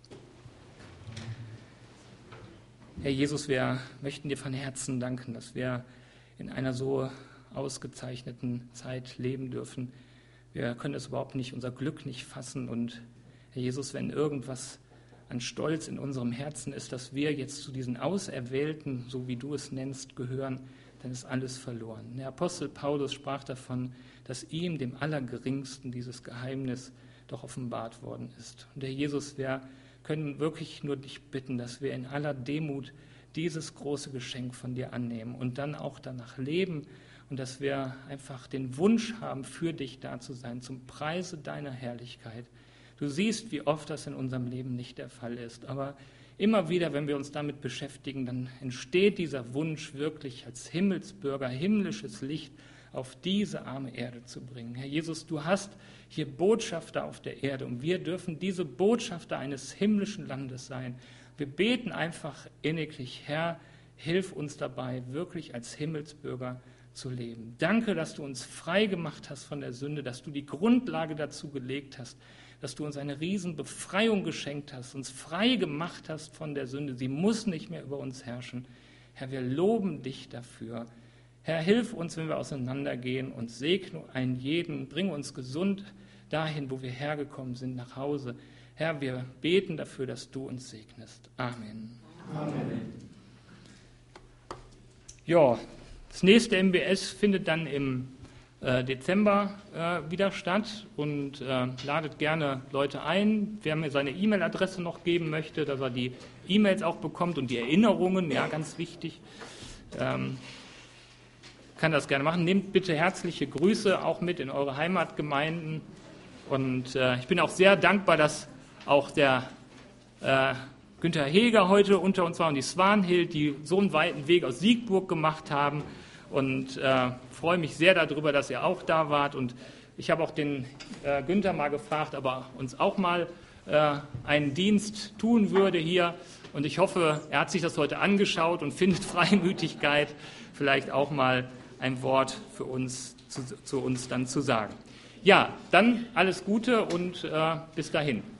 Herr Jesus, wir möchten dir von Herzen danken, dass wir in einer so ausgezeichneten Zeit leben dürfen. Wir können es überhaupt nicht, unser Glück nicht fassen. Und Herr Jesus, wenn irgendwas an Stolz in unserem Herzen ist, dass wir jetzt zu diesen Auserwählten, so wie du es nennst, gehören, dann ist alles verloren. Der Apostel Paulus sprach davon, dass ihm, dem Allergeringsten, dieses Geheimnis doch offenbart worden ist. Und Herr Jesus, wir können wirklich nur dich bitten, dass wir in aller Demut dieses große Geschenk von dir annehmen und dann auch danach leben und dass wir einfach den Wunsch haben, für dich da zu sein, zum Preise deiner Herrlichkeit. Du siehst, wie oft das in unserem Leben nicht der Fall ist, aber immer wieder, wenn wir uns damit beschäftigen, dann entsteht dieser Wunsch wirklich als Himmelsbürger, himmlisches Licht auf diese arme Erde zu bringen. Herr Jesus, du hast hier Botschafter auf der Erde und wir dürfen diese Botschafter eines himmlischen Landes sein. Wir beten einfach inniglich, Herr, hilf uns dabei, wirklich als Himmelsbürger zu leben. Danke, dass du uns frei gemacht hast von der Sünde, dass du die Grundlage dazu gelegt hast, dass du uns eine Riesenbefreiung geschenkt hast, uns frei gemacht hast von der Sünde. Sie muss nicht mehr über uns herrschen. Herr, wir loben dich dafür. Herr, hilf uns, wenn wir auseinandergehen und segne einen jeden, bring uns gesund dahin, wo wir hergekommen sind, nach Hause. Herr, wir beten dafür, dass du uns segnest. Amen. Amen. Ja, das nächste MBS findet dann im Dezember wieder statt und ladet gerne Leute ein. Wer mir seine E-Mail-Adresse noch geben möchte, dass er die E-Mails auch bekommt und die Erinnerungen, ja, ganz wichtig, kann das gerne machen. Nehmt bitte herzliche Grüße auch mit in eure Heimatgemeinden und ich bin auch sehr dankbar, dass auch der Günther Heger heute unter uns war und die Swanhild, die so einen weiten Weg aus Siegburg gemacht haben. Und freue mich sehr darüber, dass ihr auch da wart. Und ich habe auch den Günther mal gefragt, ob er uns auch mal einen Dienst tun würde hier. Und ich hoffe, er hat sich das heute angeschaut und findet Freimütigkeit, vielleicht auch mal ein Wort für uns zu uns dann zu sagen. Ja, dann alles Gute und bis dahin.